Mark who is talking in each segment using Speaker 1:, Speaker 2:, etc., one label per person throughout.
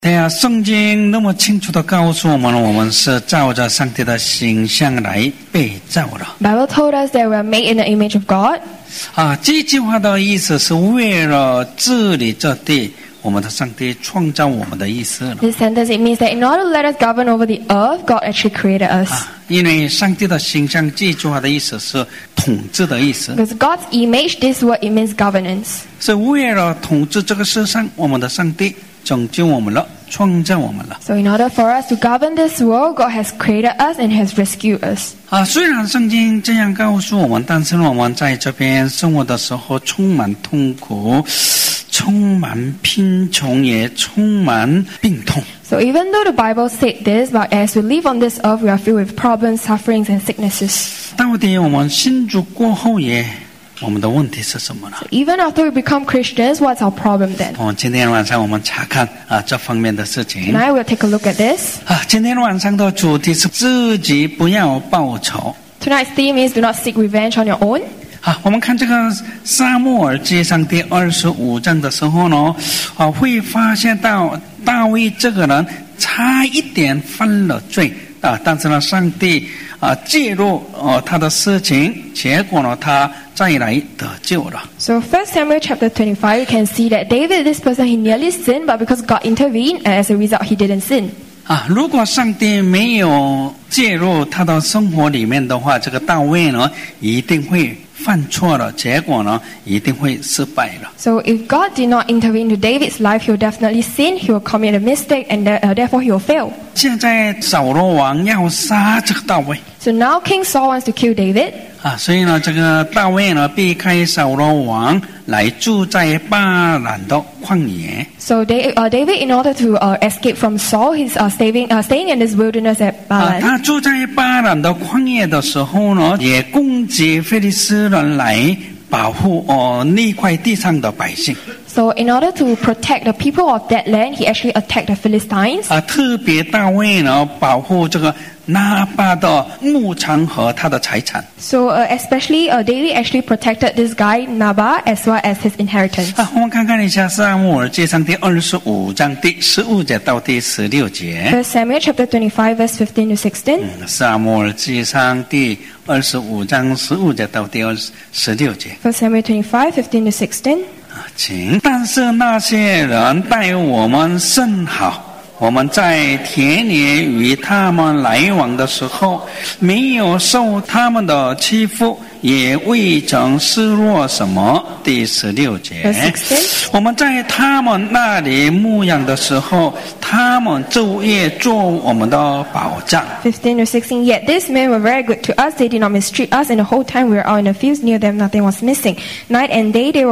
Speaker 1: 对啊，圣经那么清楚地告诉我们，我们是照着上帝的形象来被造的。
Speaker 2: Bible told us that we are made in the image of God.
Speaker 1: 这句话的意思是为了治理这地，我们的上帝创造我们的意思了。
Speaker 2: This sentence, it means that in order to let us govern over the earth, God actually created us.
Speaker 1: 因为上帝的形象这句话的意思是统治的意思，
Speaker 2: Because God's image, this word, it means governance.
Speaker 1: 是为了统治这个世上，我们的上帝拯救我们了，创造我们了。
Speaker 2: So in order for us to govern this world, God has created us and has rescued us.
Speaker 1: 虽然圣经这样告诉我们，但是我们在这边生活的时候充满痛苦，充满贫穷，也充满病痛。
Speaker 2: So even though the Bible said this, but as we live on this earth, we are filled with problems, sufferings, and sicknesses.
Speaker 1: 到底我们信主过后我们的问题是什么呢？
Speaker 2: Even after we become Christians, what's our problem then?
Speaker 1: 今天晚上我们查看这方面的事情。
Speaker 2: Tonight we'll take a look at this.
Speaker 1: 今天晚上的主题是自己不要报仇。
Speaker 2: Tonight's theme is do not seek revenge on your own.
Speaker 1: 我们看这个撒母耳记上第25章的时候呢，会发现到大卫这个人差一点犯了罪但是呢，上帝介入他的事情，结果呢，他再来得救了。
Speaker 2: So 1 Samuel chapter 25, you can see that David, this person, he nearly sinned, but because God intervened, and as a result, he didn't sin.
Speaker 1: 如果上帝没有介入他的生活里面的话，这个大卫呢，一定会犯错了，结果呢，一定会失败了。
Speaker 2: So if God did not intervene to David's life, he will definitely sin, he will commit a mistake, and therefore he will fail.
Speaker 1: 现在扫罗王要杀这个大卫。
Speaker 2: So now King Saul wants to kill David.
Speaker 1: 所以呢，这个大卫呢，避开扫罗王，来住在巴兰的旷野。
Speaker 2: So David, in order to escape from Saul, he's staying in this wilderness at Balan.
Speaker 1: 他住在巴兰的旷野的时候呢，也攻击非利士人来保护那块地上的百姓。
Speaker 2: So in order to protect the people of that land, he actually attacked the Philistines.
Speaker 1: 特别大卫呢，保护这个拿巴的牧场和他的财产。
Speaker 2: So especially David actually protected this guy Nabal as well as his inheritance.
Speaker 1: 我们看看一下撒母耳记上第25章第15节到第16节。
Speaker 2: 1 Samuel chapter 25 verse 15 to 16.
Speaker 1: 撒母耳记上第25章15节到第16节。
Speaker 2: 1 Samuel 25, 15 to 16.
Speaker 1: 请，但是那些人待我们甚好，我们在田野与他们来往的时候，没有受他们的欺负，也未曾失落什么。第16节，我们在他们那里牧养的时候，他们昼夜做我们的保障。
Speaker 2: 15 to 16. Yet these men were very good to us. They did not mistreat us, and the whole time we were out in the fields near them, nothing was missing. Night and day, there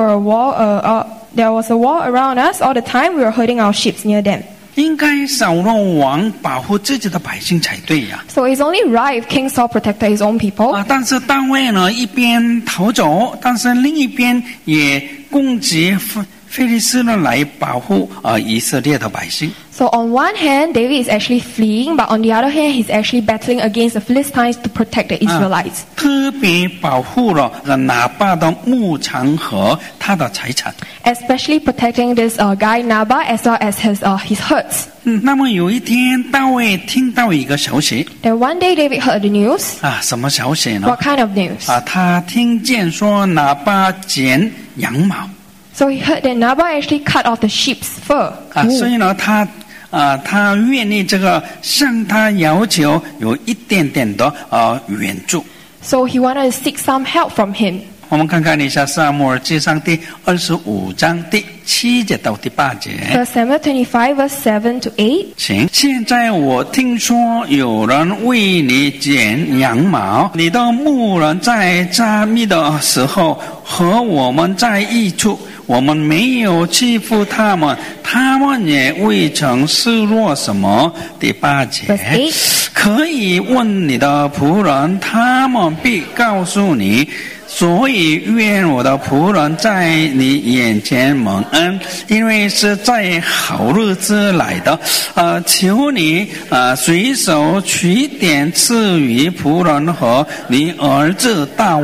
Speaker 2: was a wall around us. All the time, we were herding our sheep near them.
Speaker 1: 应该扫罗王保护自己的百姓才对呀。
Speaker 2: So it's only right if King Saul protected his own people.
Speaker 1: 但是大卫呢，一边逃走，但是另一边也攻击非利士人来保护以色列的百姓。
Speaker 2: So on one hand, David is actually fleeing, but on the other hand, he's actually battling against the Philistines to protect the Israelites.
Speaker 1: 特别保护了拿巴的牧场和他的财产。
Speaker 2: Especially protecting this guy Nabal as well as his herds.
Speaker 1: 那么有一天，大卫听到一个消息。
Speaker 2: Then one day, David heard the news.
Speaker 1: 什么消息呢？
Speaker 2: What kind of news?
Speaker 1: 他听见说拿巴剪羊毛。
Speaker 2: So he heard that Nabal actually cut off the sheep's fur.
Speaker 1: 所以呢，他愿意这个向他要求有一点点的援助。
Speaker 2: So he wanted to seek some help from him.
Speaker 1: 我们看看一下撒母耳记上第25章第7节到第8节。
Speaker 2: 1 Samuel 25 verse 7 to 8.
Speaker 1: 请，现在我听说有人为你剪羊毛，你的牧人在加密的时候和我们在一处，我们没有欺负他们，他们也未曾失落什么。第8节，可以问你的仆人，他们必告诉你。 所以愿我的仆人在你眼前蒙恩，因为是在好日子来的。求你随手取点赐予仆人和你儿子大卫。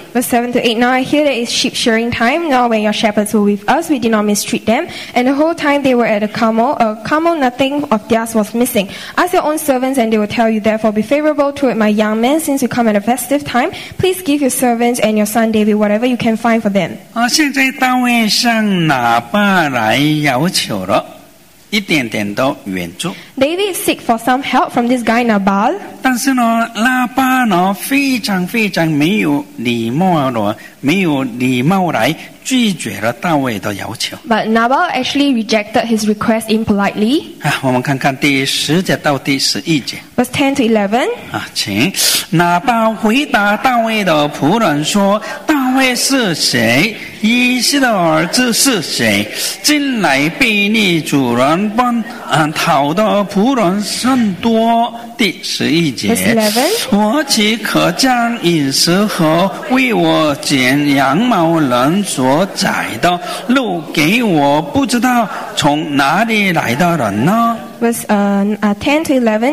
Speaker 2: Verse 7 to 8. Now I hear that it's sheep shearing time. Now when your shepherds were with us, we did not mistreat them. And the whole time they were at a Carmel, nothing of theirs was missing. Ask your own servants and they will tell you. Therefore be favorable toward my young men, since you come at a festive time. Please give your servants and your son David whatever you can find for them.
Speaker 1: 现在大卫向拿巴来要求了一点点的援助。
Speaker 2: David seek for some help from this guy Nabal.
Speaker 1: 但是呢，拉巴呢非常非常没有礼貌来拒绝了大卫的要求。
Speaker 2: But Nabal actually rejected his request impolitely.
Speaker 1: 我们看看第10节到第11节。
Speaker 2: Verse 10 to 11.
Speaker 1: 请拿巴回答大卫的仆人说：“大卫是谁？以西的儿子是谁？近来被你主人讨的仆人甚多。”第11节。 我岂可将饮食和为我剪羊毛人所宰的肉给我不知道从哪里来的人呢？
Speaker 2: Verse 10 to 11.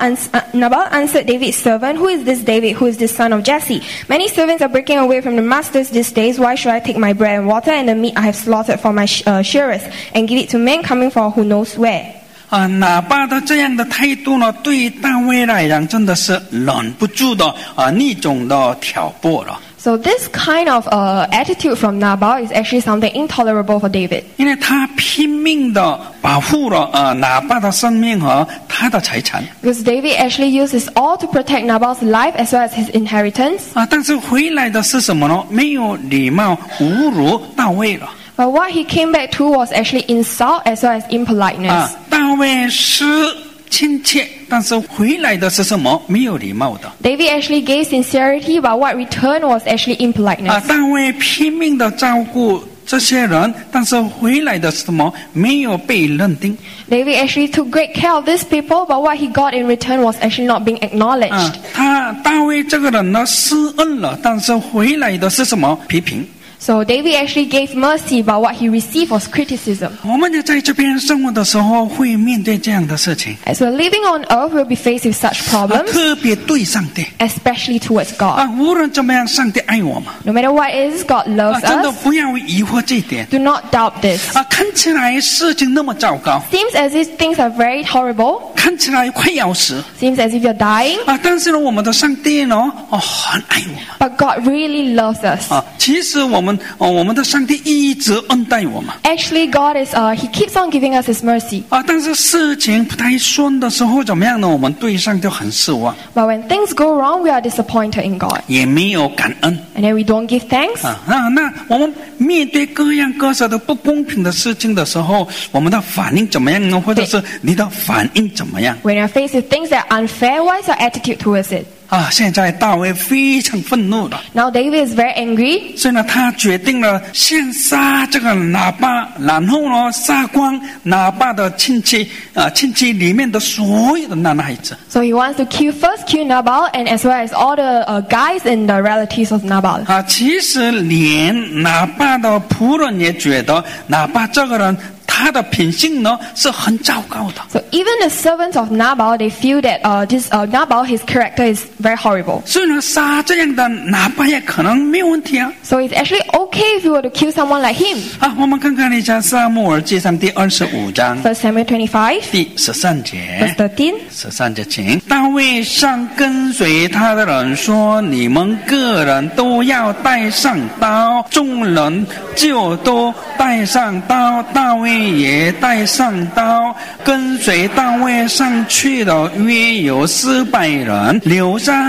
Speaker 2: Nabal answered David's servant, Who is this David? Who is this son of Jesse? Many servants are breaking away from the masters these days. Why should I take my bread and water and the meat I have slaughtered for my shearers and give it to men coming from who knows where?
Speaker 1: 拿巴的这样的态度呢，对大卫来讲真的是忍不住的逆种的挑拨了。
Speaker 2: So this kind of attitude from Nabal is actually something intolerable for David.
Speaker 1: 因为他拼命的保护了拿巴的生命和他的财产。
Speaker 2: Because David actually uses all to protect Nabal's life as well as his inheritance.
Speaker 1: 但是回来的是什么呢？没有礼貌，侮辱大卫了。
Speaker 2: But what he came back to was actually insult as well as impoliteness.
Speaker 1: 大卫是亲切，但是回来的是什么？没有礼貌的。
Speaker 2: David actually gave sincerity, but what returned was actually impoliteness.
Speaker 1: 大卫拼命的照顾这些人，但是回来的是什么？没有被认定。
Speaker 2: David actually took great care of these people, but what he got in return was actually not being acknowledged.
Speaker 1: 大卫这个人呢施恩了，但是回来的是什么？批评。
Speaker 2: So David actually gave mercy, but what he received was criticism.
Speaker 1: 我们在这边生活的时候会面对这样的事情。
Speaker 2: As we're living on earth, we'll be faced with such problems,
Speaker 1: 特别对上帝。
Speaker 2: especially towards God.
Speaker 1: 无论怎么样，上帝爱我们。
Speaker 2: No matter what it is, God loves
Speaker 1: 真的
Speaker 2: us.
Speaker 1: 不要疑惑这一点。
Speaker 2: Do not doubt this.
Speaker 1: 看起来事情那么糟糕，
Speaker 2: Seems as if things are very horrible.
Speaker 1: 看起来快要死。
Speaker 2: Seems as if you're dying.
Speaker 1: 但是呢，我们的上帝呢，很爱我们。
Speaker 2: But God really loves us.
Speaker 1: 其实我们的上帝一直恩待我们。
Speaker 2: Actually, God is He keeps on giving us His mercy.
Speaker 1: 但是事情不太顺的时候怎么样呢？我们对上帝很失望。
Speaker 2: But when things go wrong, we are disappointed in God.
Speaker 1: 也没有感恩。
Speaker 2: And then we don't give thanks.
Speaker 1: 那我们面对各样各色的不公平的事情的时候，我们的反应怎么样呢？或者是你的反应怎么样？
Speaker 2: When you're faced with things that are unfair, what is your attitude towards it?
Speaker 1: 现在大卫非常愤怒了。
Speaker 2: Now David is very angry.
Speaker 1: 所以呢，他决定了先杀这个拿巴，然后呢，杀光拿巴的亲戚里面的所有的男孩子。
Speaker 2: So he wants to first kill Nabal, and as well as all the guys and the relatives of Nabal.
Speaker 1: 其实连拿巴的仆人也觉得拿巴这个人。他的品性呢是很糟糕的。
Speaker 2: So even the servants of Nabal, they feel that this Nabal, his character is very horrible.
Speaker 1: 所以呢，杀这样的拿巴也可能没有问题啊。
Speaker 2: So it's actually okay if you were to kill someone like him.
Speaker 1: 我们看看一下《撒母耳记上》第25章
Speaker 2: 1 Samuel 25,
Speaker 1: 第13节。
Speaker 2: verse 13.
Speaker 1: 13节，请大卫向跟随他的人说：“你们个人都要带上刀。”众人就都带上刀，大卫也带上刀，跟随大卫上去的约有400人，留下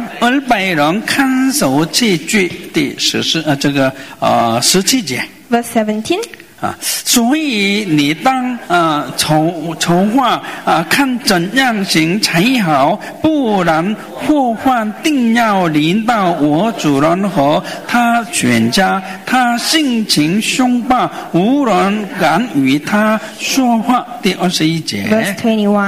Speaker 1: 200人看守器具。第17节。
Speaker 2: Verse 17.
Speaker 1: 所以你当筹划看怎样行才好，不然祸患定要临到我主人和他全家。他性情凶暴，无人敢与他说话。第21节。
Speaker 2: Verse 21.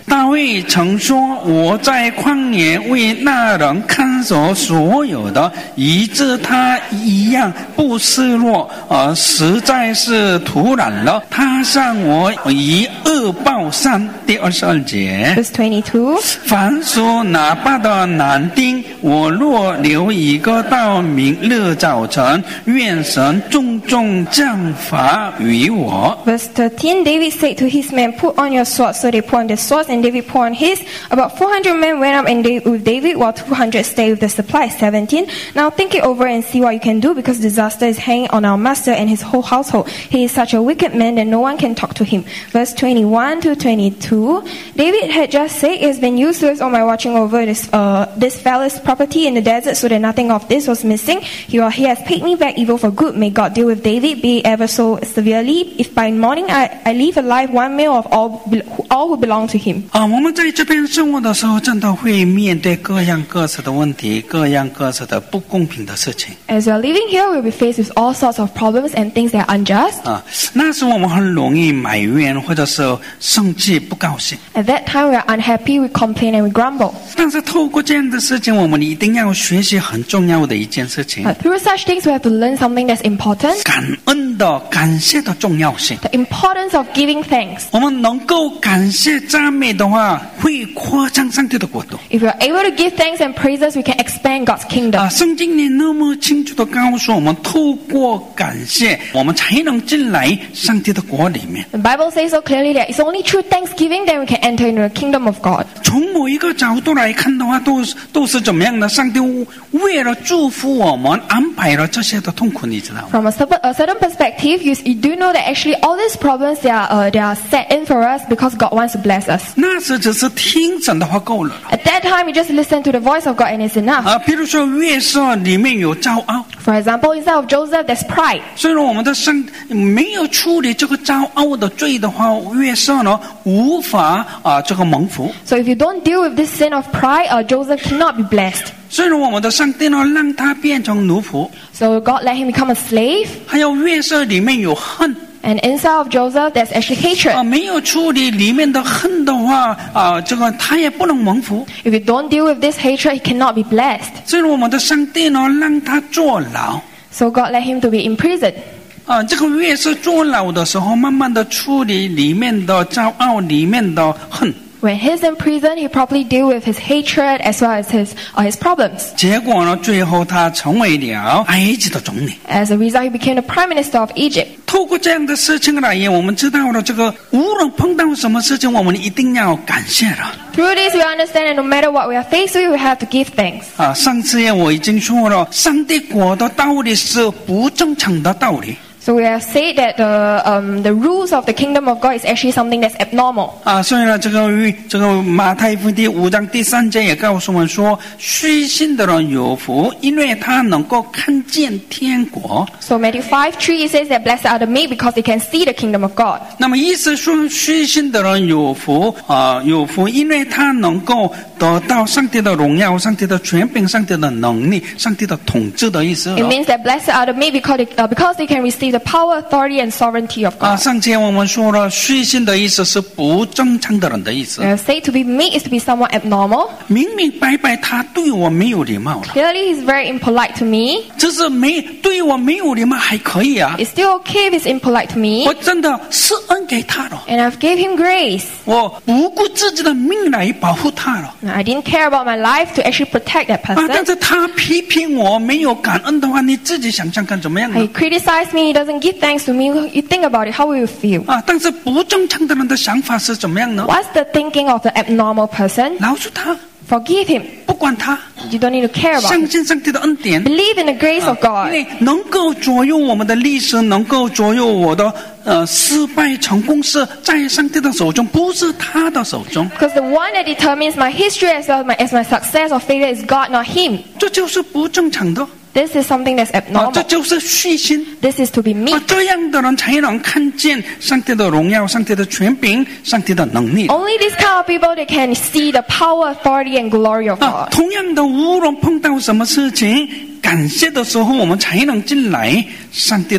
Speaker 1: 大卫曾说：“我在旷野为那人看守所有的，以致他一样不失落，实在是突然了。他向我以恶报善。”第22节。
Speaker 2: Verse 22.
Speaker 1: 凡属拿巴的男丁，我若留一个到明日早晨，愿神重重降罚于我。
Speaker 2: Verse 13, David said to his men, "Put on your swords." So they put on their swords, and David put on his. About 400 men went up with David, while 200 stayed with the supplies. 17, now think it over and see what you can do, because disaster is hanging on our master and his whole household. He is such a wicked man that no one can talk to him. Verse 21 to 22, David had just said, "It has been useless on my watching over this fellow's property in the desert, so that nothing of this was missing. He has paid me back evil for good. May God deal with David, be ever so severely, if by morning I leave alive 1 male of all who belong to him."
Speaker 1: 我们在这边生活的时候，真的会面对各样各色的问题，各样各色的不公平的事情。
Speaker 2: As we are living here, we'll be faced with all sorts of problems and things that are unjust.
Speaker 1: 那时我们很容易埋怨，或者是生气、不高兴。
Speaker 2: At that time, we are unhappy, we complain, and we grumble.
Speaker 1: 但是透过这样的事情，我们一定要学习很重要的一件事情。
Speaker 2: But through such things, we have to learn something that's important.
Speaker 1: 感恩的、感谢的重要性。
Speaker 2: The importance of giving thanks.
Speaker 1: 我们能够感谢赞美的话，会扩张上帝的国度。
Speaker 2: If we are able to give thanks and praises, we can expand God's kingdom.
Speaker 1: 圣经里那么清楚地告诉我们，透过感谢，我们才能进来上帝的国里面。
Speaker 2: The Bible says so clearly that it's only through thanksgiving that we can enter into the kingdom of God.
Speaker 1: 从某一个角度来看的话，都是怎么样的？上帝为了祝福我们，安排了这些的痛苦，你知道吗？
Speaker 2: From a certain perspective, you do know that actually all these problems they are set in for us because God wants to bless us.
Speaker 1: 那时只是听神的话够了。
Speaker 2: At that time, you just listen to the voice of God and it's enough.
Speaker 1: 比如说约瑟里面有骄傲，
Speaker 2: For example, instead of Joseph, there's pride.
Speaker 1: 虽然我们的没有处理这个骄傲的罪的话，约瑟呢无法这个蒙福。
Speaker 2: So if you don't deal with this sin of pride, Joseph cannot be blessed.
Speaker 1: 虽然我们的上帝呢让他变成奴仆，
Speaker 2: So God let him become a slave.
Speaker 1: 还有约瑟里面有恨。
Speaker 2: And inside of Joseph, there's actually hatred.
Speaker 1: 没有处理里面的恨的话，这个他也不能蒙福。
Speaker 2: If you don't deal with this hatred, he cannot be blessed.
Speaker 1: 所以我们的上帝呢让他坐牢。
Speaker 2: So God let him to be imprisoned.
Speaker 1: 这个约瑟坐牢的时候，慢慢的处理里面的骄傲，里面的恨。
Speaker 2: When he's in prison, he probably deal with his hatred as well as his problems.
Speaker 1: 结果呢，最后他成为了埃及的总理。
Speaker 2: As a result, he became the prime minister of Egypt.
Speaker 1: 透过这样的事情来言，我们知道了这个无论碰到什么事情，我们一定要感谢了。
Speaker 2: Through this, we understand that no matter what we are faced with, we have to give thanks.
Speaker 1: 上次我已经说了，上帝国的道理是不正常的道理。
Speaker 2: So we have said that the rules of the kingdom of God is actually something that's abnormal.
Speaker 1: 所以呢，这个马太福音第5章第3节也告诉我们说，虚心的人有福，因为他能够看见天国。
Speaker 2: So Matthew 5:3 says that blessed are the meek because they can see the kingdom of God.
Speaker 1: 那么意思说，虚心的人有福有福，因为他能够得到上帝的荣耀、上帝的权柄、上帝的能力、上帝的统治的意思。
Speaker 2: It means that blessed are the meek because they can receive the power, authority, and sovereignty of God.
Speaker 1: 上节我们说了，虚心的意思是不正常的人的意思。
Speaker 2: Say to be meek is to be somewhat abnormal.
Speaker 1: 明明白白他对我没有礼貌了，
Speaker 2: Clearly, he's very impolite to me.
Speaker 1: 只是对我没有礼貌还可以啊。
Speaker 2: It's still okay if he's impolite to me.
Speaker 1: 我真的施恩给他了，
Speaker 2: And I've gave him grace.
Speaker 1: 我不顾自己的命来保护他了。
Speaker 2: I didn't care about my life to actually protect that
Speaker 1: 但
Speaker 2: person.
Speaker 1: 是他批评我没有感恩的话，你自己想想看怎么样呢
Speaker 2: He criticized me. He doesn't give thanks to me. You think about it. How will you feel?
Speaker 1: 但是不正常的人的想法是怎么样呢？
Speaker 2: What's the thinking of the abnormal person?
Speaker 1: 饶恕他，
Speaker 2: Forgive him.
Speaker 1: 不管他，
Speaker 2: You don't need to care about
Speaker 1: 相
Speaker 2: him.
Speaker 1: 信上帝的恩典。
Speaker 2: Believe in the grace of
Speaker 1: 因
Speaker 2: God.
Speaker 1: 为能够左右我们的历史，能够左右我的失败成功，是在上帝的手中，不是他的手中。
Speaker 2: Because the one that determines my history as well as my success or failure is God, not him.
Speaker 1: 这就是不正常的。
Speaker 2: This is something that's
Speaker 1: 这
Speaker 2: abnormal.
Speaker 1: 就是虚心。
Speaker 2: This is to be meek.
Speaker 1: 这样的人才能看见上帝的荣耀、上帝的权柄、上帝的能力。
Speaker 2: Only this kind of people that can see the power, authority, and glory of God.
Speaker 1: 同样的，无论碰到什么事情，感谢的时候，我们才能进来上帝的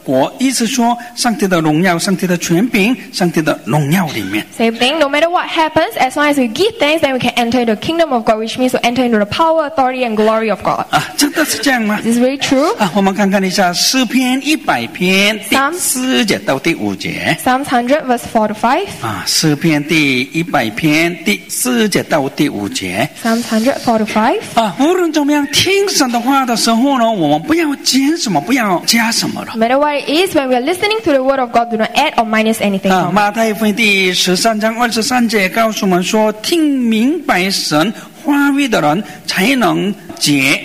Speaker 1: 国，意思说上帝的荣耀、上帝的权柄、上帝的荣耀里面。
Speaker 2: Same thing, no matter what happens, as long as we give thanks, then we can enter into the kingdom of God, which means to enter into the power, authority, and glory of God.
Speaker 1: 真的是这样吗？
Speaker 2: Is this really true?
Speaker 1: 我们看看一下诗篇100篇第4节到第5节。
Speaker 2: Psalms 100 verse 4 to 5.
Speaker 1: 诗篇第100篇第4节到第5节。
Speaker 2: Psalms 100 4 to 5.
Speaker 1: 无论怎么样，听神的话的时候呢，我们不要减什么，不要加什么了。
Speaker 2: No matter what it is, when we are listening to the word of God, do not add or minus anything from it.
Speaker 1: 马太福音第13章23节告诉我们说，听明白神话语的人才能结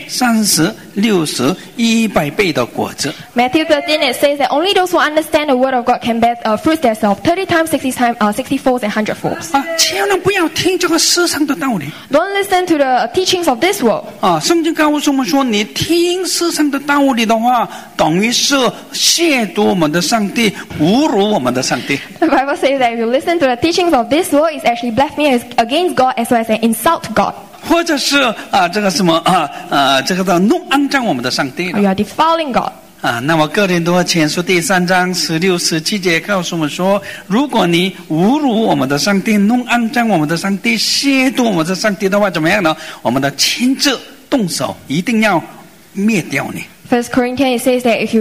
Speaker 1: 30、60、100倍的果子。
Speaker 2: Matthew 13, it says that only those who understand the word of God can bear fruit themselves 30 times, 60 times, 60 folds, and 100 folds.
Speaker 1: 千万不要听这个世上的道理。
Speaker 2: Don't listen to the teachings of this world.
Speaker 1: 圣经告诉我们说，你听世上的道理的话，等于是亵渎我们的上帝，侮辱我们的上帝。
Speaker 2: The Bible says that if you listen to the teachings of this world, it's actually blasphemy against God as well as an insult to God.
Speaker 1: 或者是这个什么这个弄肮脏我们的上帝
Speaker 2: Or you are defiling God.
Speaker 1: 那么哥林多前书第3章16、17节告诉我们说，如果你侮辱我们的上帝，弄肮脏我们的上帝，亵渎我们的上帝的话，怎么样呢？我们的亲自动手，一定要灭掉你。
Speaker 2: 1 Corinthians, it says that if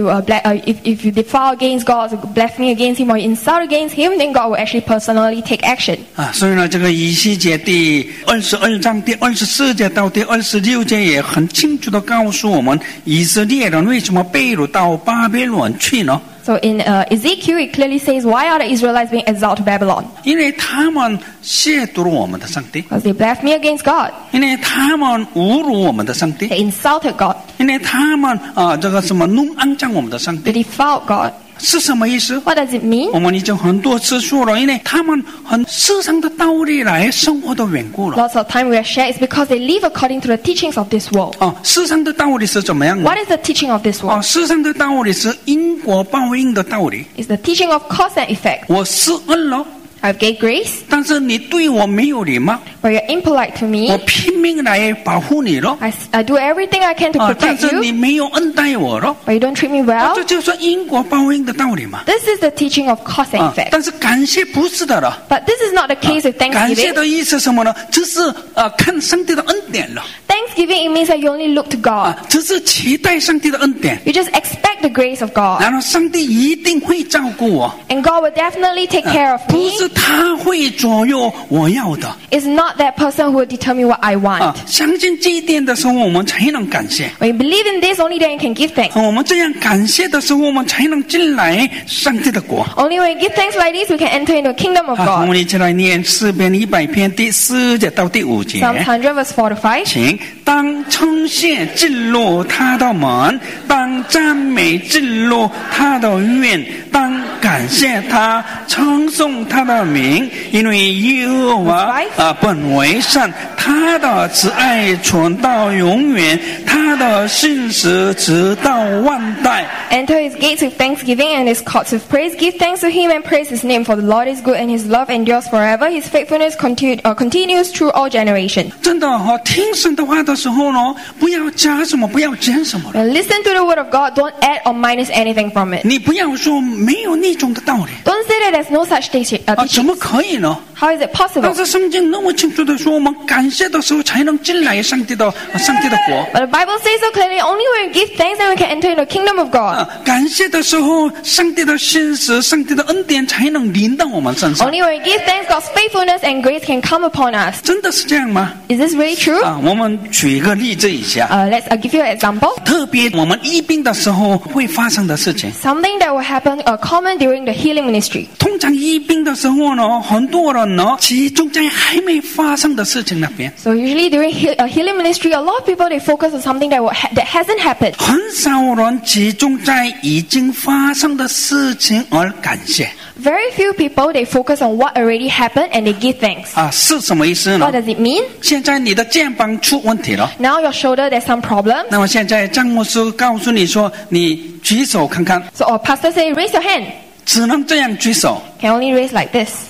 Speaker 2: you defile against God, blasphemy against Him, or insult against Him, then God will actually personally take action.
Speaker 1: 所以呢，这个以西结第22章第24节到第26节也很清楚的告诉我们，以色列人为什么被掳到巴比伦去呢？
Speaker 2: So in Ezekiel, it clearly says, why are the Israelites being exiled to Babylon?
Speaker 1: 因为他们亵渎了我们的上帝，
Speaker 2: Because they blasphemy against God.
Speaker 1: 因为他们侮辱我们的上帝，
Speaker 2: They insulted God.
Speaker 1: 因为他们这个什么弄肮脏我们的上
Speaker 2: They
Speaker 1: 帝，
Speaker 2: defiled God.
Speaker 1: 是什么意思？
Speaker 2: What does it mean?
Speaker 1: 我们已经很多次说了，因为他们很世上的道理来生活的缘故了。
Speaker 2: Lots of time we have shared is because they live according to the teachings of this world.
Speaker 1: 世上的道理是怎么样的？
Speaker 2: What is the teaching of this world?
Speaker 1: 世上的道理是因果报应的道理。
Speaker 2: It's the teaching of cause and effect.
Speaker 1: 我施恩了，
Speaker 2: I've gave grace,
Speaker 1: 但是你对我没有礼貌，
Speaker 2: but you're impolite to
Speaker 1: 我
Speaker 2: me.
Speaker 1: 拼命来保护你了，
Speaker 2: I do everything I can to
Speaker 1: 但
Speaker 2: protect
Speaker 1: 是你
Speaker 2: you,
Speaker 1: 没有恩待我了，
Speaker 2: but you don't treat me well.
Speaker 1: 这就是因果报应的道理嘛。
Speaker 2: This is the teaching of cause and effect.
Speaker 1: 但是感谢不是的了。
Speaker 2: But this is not the case with
Speaker 1: 感谢
Speaker 2: thanksgiving.
Speaker 1: 的意思是什么呢？只是看上帝的恩典了，
Speaker 2: Thanksgiving, it means that you only look to God.
Speaker 1: 只是期待上帝的恩典，
Speaker 2: You just expect the grace of God.
Speaker 1: 然后上帝一定会照顾我，
Speaker 2: And God will definitely take care of
Speaker 1: 不
Speaker 2: me.
Speaker 1: 是他会左右我要的。
Speaker 2: It's not that person who will determine what I want.
Speaker 1: 相信这一点的时候，我们才能感谢。
Speaker 2: When you believe in this, only then you can give thanks.
Speaker 1: 我们这样感谢的时候，我们才能进来上帝的国。
Speaker 2: Only when you give thanks like this, we can enter into the kingdom of
Speaker 1: 我
Speaker 2: God.
Speaker 1: 们一起来念诗篇100篇第4节到第5节。
Speaker 2: Psalm 100 verse 4 to 5.
Speaker 1: 请当称谢进入他的门，当赞美进入他的院，当感谢他，称颂他的名，因为耶和华本为善，他的慈爱存到永远，他的信实直到万代。
Speaker 2: Enter his gates with thanksgiving and his courts with praise. Give thanks to him and praise his name, for the Lord is good and his love endures forever. His faithfulness continues through all generations.
Speaker 1: 真的听神的话的时候呢，不要加什么，不要减什么。
Speaker 2: When you listen to the word of God, don't add or minus anything from it.
Speaker 1: 你不要说没有那种的道理
Speaker 2: Don't say that there's no such teaching.
Speaker 1: 怎么可以呢？
Speaker 2: How is it
Speaker 1: 但
Speaker 2: possible?
Speaker 1: 是圣经那么清楚的说，我们感谢的时候才能进来上帝的国。
Speaker 2: But the Bible says so clearly, only when we give thanks, then we can enter into the kingdom of God.
Speaker 1: 感谢的时候，上帝的信实、上帝的恩典才能临到我们身上。
Speaker 2: Only when we give thanks, God's faithfulness and grace can come upon us.
Speaker 1: 真的是这样吗？
Speaker 2: Is this really true?
Speaker 1: 我们举一个例子一下，
Speaker 2: I'll give you an example.
Speaker 1: 特别我们医病的时候会发生的事情。
Speaker 2: Something that will happen common during the healing ministry.
Speaker 1: 通常医病的时候呢，很多人呢集中在还没发生的事情那边，
Speaker 2: So usually during healing ministry, a lot of people they focus on something that hasn't happened.
Speaker 1: 很少人集中在已经发生的事情而感谢。
Speaker 2: Very few people they focus on what already happened and they give thanks.
Speaker 1: 是什么意思呢
Speaker 2: What？does it mean?
Speaker 1: 现在你的肩膀出问题了，
Speaker 2: Now your shoulder there's some problem.
Speaker 1: 那么现在张牧师告诉你说，你举手看看，
Speaker 2: So our pastor say raise your hand.
Speaker 1: 只能这样举手，
Speaker 2: Can only raise like this.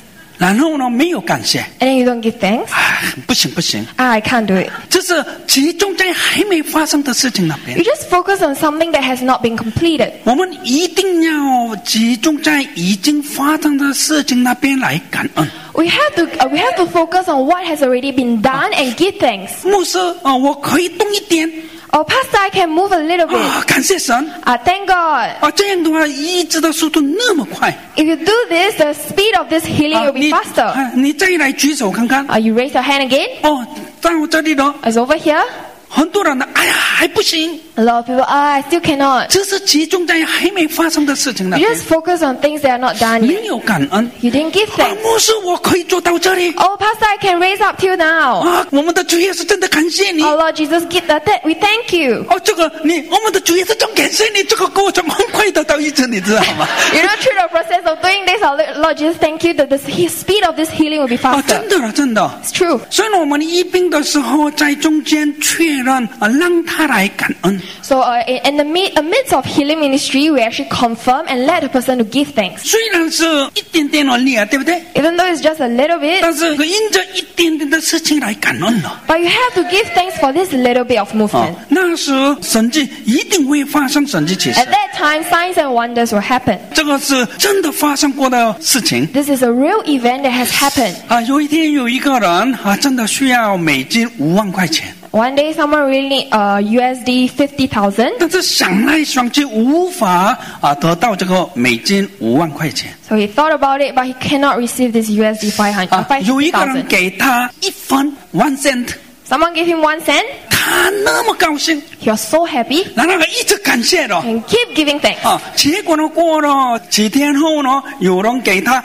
Speaker 1: 然后呢没有感谢，
Speaker 2: and then you don't give thanks.
Speaker 1: 不行不行，
Speaker 2: I can't do it.
Speaker 1: 这是集中在还没发生的事情那边
Speaker 2: You。just focus on something that has not been completed.
Speaker 1: 我们一定要集中在已经发生的事情那边来感恩。
Speaker 2: We have to focus on what has already been done and give thanks.
Speaker 1: 牧师我可以动一点
Speaker 2: Oh, Pastor, I can move a little bit.
Speaker 1: 感谢神
Speaker 2: Thank God.
Speaker 1: 这样的话医治的速度那么快
Speaker 2: If you do this, the speed of this healing will be
Speaker 1: 你
Speaker 2: faster.
Speaker 1: 你再来举手看看
Speaker 2: You raise your hand again.
Speaker 1: 在我这里呢
Speaker 2: It's over here.
Speaker 1: 很多人呢还不行，
Speaker 2: A lot of people, I still cannot.
Speaker 1: 这是集中在还没发生的事情那
Speaker 2: You
Speaker 1: 边
Speaker 2: just focus on things that are not done
Speaker 1: 没
Speaker 2: yet.
Speaker 1: 有感恩
Speaker 2: You didn't give thanks.
Speaker 1: 牧师我可以做到这里
Speaker 2: Oh, Pastor, I can raise up till now.
Speaker 1: 我们的主耶稣真的感谢你
Speaker 2: Oh, Lord Jesus, we thank you.
Speaker 1: 这个我们的主耶稣真感谢你，这个过程很快得到医治，你知道吗？
Speaker 2: You know, through the process of doing this, Lord Jesus, thank you that the speed of this healing will be faster.
Speaker 1: 真的了，真的。
Speaker 2: It's true.
Speaker 1: 所以呢，我们医病的时候，在中间确认让他来感恩。
Speaker 2: So in the midst of healing ministry, we actually confirm and let the person to give thanks.
Speaker 1: 虽然是一点点而已啊，对不对？
Speaker 2: Even though it's just a little bit,
Speaker 1: 但是因着一点点的事情来感恩了。
Speaker 2: but you have to give thanks for this little bit of movement.
Speaker 1: 那时神迹一定会发生神迹奇事。
Speaker 2: At that time, signs and wonders will happen.
Speaker 1: 这个是真的发生过的事情。
Speaker 2: This is a real event that has happened.
Speaker 1: 有一天有一个人真的需要美金5万块钱。
Speaker 2: One day, someone really need USD 50,000.
Speaker 1: 但是想来想去无法得到这个美金5万块钱。
Speaker 2: So he thought about it, but he cannot receive this USD
Speaker 1: 有一个人
Speaker 2: 50,000.
Speaker 1: 给他1分1 cent，
Speaker 2: Someone gave him 1 cent.
Speaker 1: 他那么高兴，
Speaker 2: He was so happy
Speaker 1: 然后一直感谢了。
Speaker 2: and keep giving thanks.
Speaker 1: 结果呢，过了几天后呢，有人给他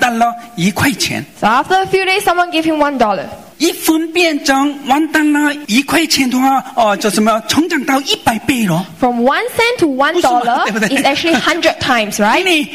Speaker 1: $1块钱。
Speaker 2: So after a few days, someone gave him $1.
Speaker 1: 1分变成$1块钱的话，就什么成长到100倍了。
Speaker 2: From 1 cent to $1
Speaker 1: 对不对？
Speaker 2: is actually 100 times, right?
Speaker 1: 因为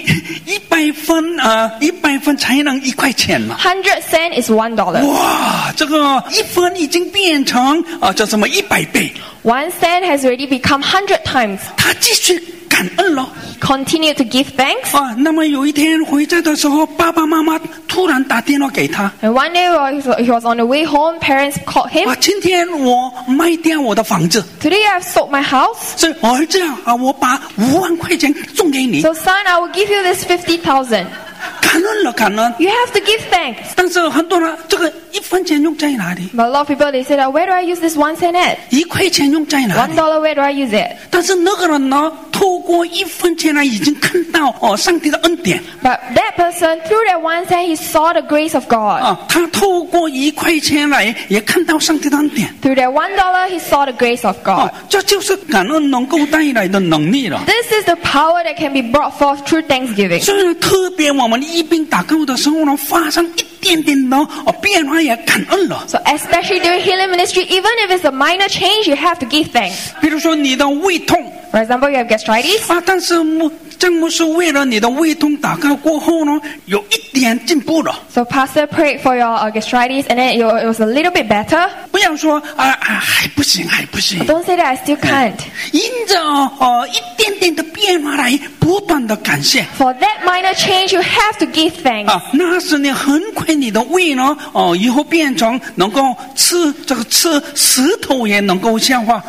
Speaker 1: 100分才能1块钱嘛。
Speaker 2: 100 cent is $1.
Speaker 1: 哇，这个1分已经变成叫什么100倍。
Speaker 2: 1 cent has already become 100 times.
Speaker 1: 他继续感恩了。
Speaker 2: Continue to give thanks.
Speaker 1: 那么有一天回家的时候，爸爸妈妈突然打电话给他。
Speaker 2: And one day while he was on the way home, parents called him.
Speaker 1: 今天我卖掉我的房子，
Speaker 2: Today I've sold my house.
Speaker 1: 所以儿子我把5万块钱送给你。
Speaker 2: So son, I will give you this 50,000.
Speaker 1: 感恩了，感恩。
Speaker 2: You have to give thanks.
Speaker 1: 但是很多人这个1分钱用在哪里？
Speaker 2: But a lot of people, they say that, where do I use this 1 cent at?
Speaker 1: 1块钱用在哪里？
Speaker 2: $1, where do I use it?
Speaker 1: 但是那个人呢，透过1分钱已经看到上帝的恩典。
Speaker 2: But that person, through that 1 cent, he saw the grace of God.
Speaker 1: 他透过1块钱也看到上帝的恩典。
Speaker 2: Through that $1, he saw the grace of God.
Speaker 1: 这就是感恩能够带来的能力了。
Speaker 2: This is the power that can be brought forth through thanksgiving.
Speaker 1: 所以呢，特别我们医病祷告的时候呢，发生一点点的变化也感恩了。
Speaker 2: So especially during healing ministry, even if it's a minor change, you have to give thanks.
Speaker 1: 比如说你的胃痛
Speaker 2: For example, you have gastritis.
Speaker 1: 但是詹姆斯为了你的胃痛祷告过后呢，有一点进步了。
Speaker 2: So pastor prayed for your gastritis, and then it was a little bit better.
Speaker 1: 不要说还不行，还不行。
Speaker 2: Don't say that I still can't.
Speaker 1: 因着一点点的变化来不断的感谢。
Speaker 2: For that minor change, you have to give thanks.
Speaker 1: 那是你很快你的胃呢，以后变成能够吃石头也能够消化。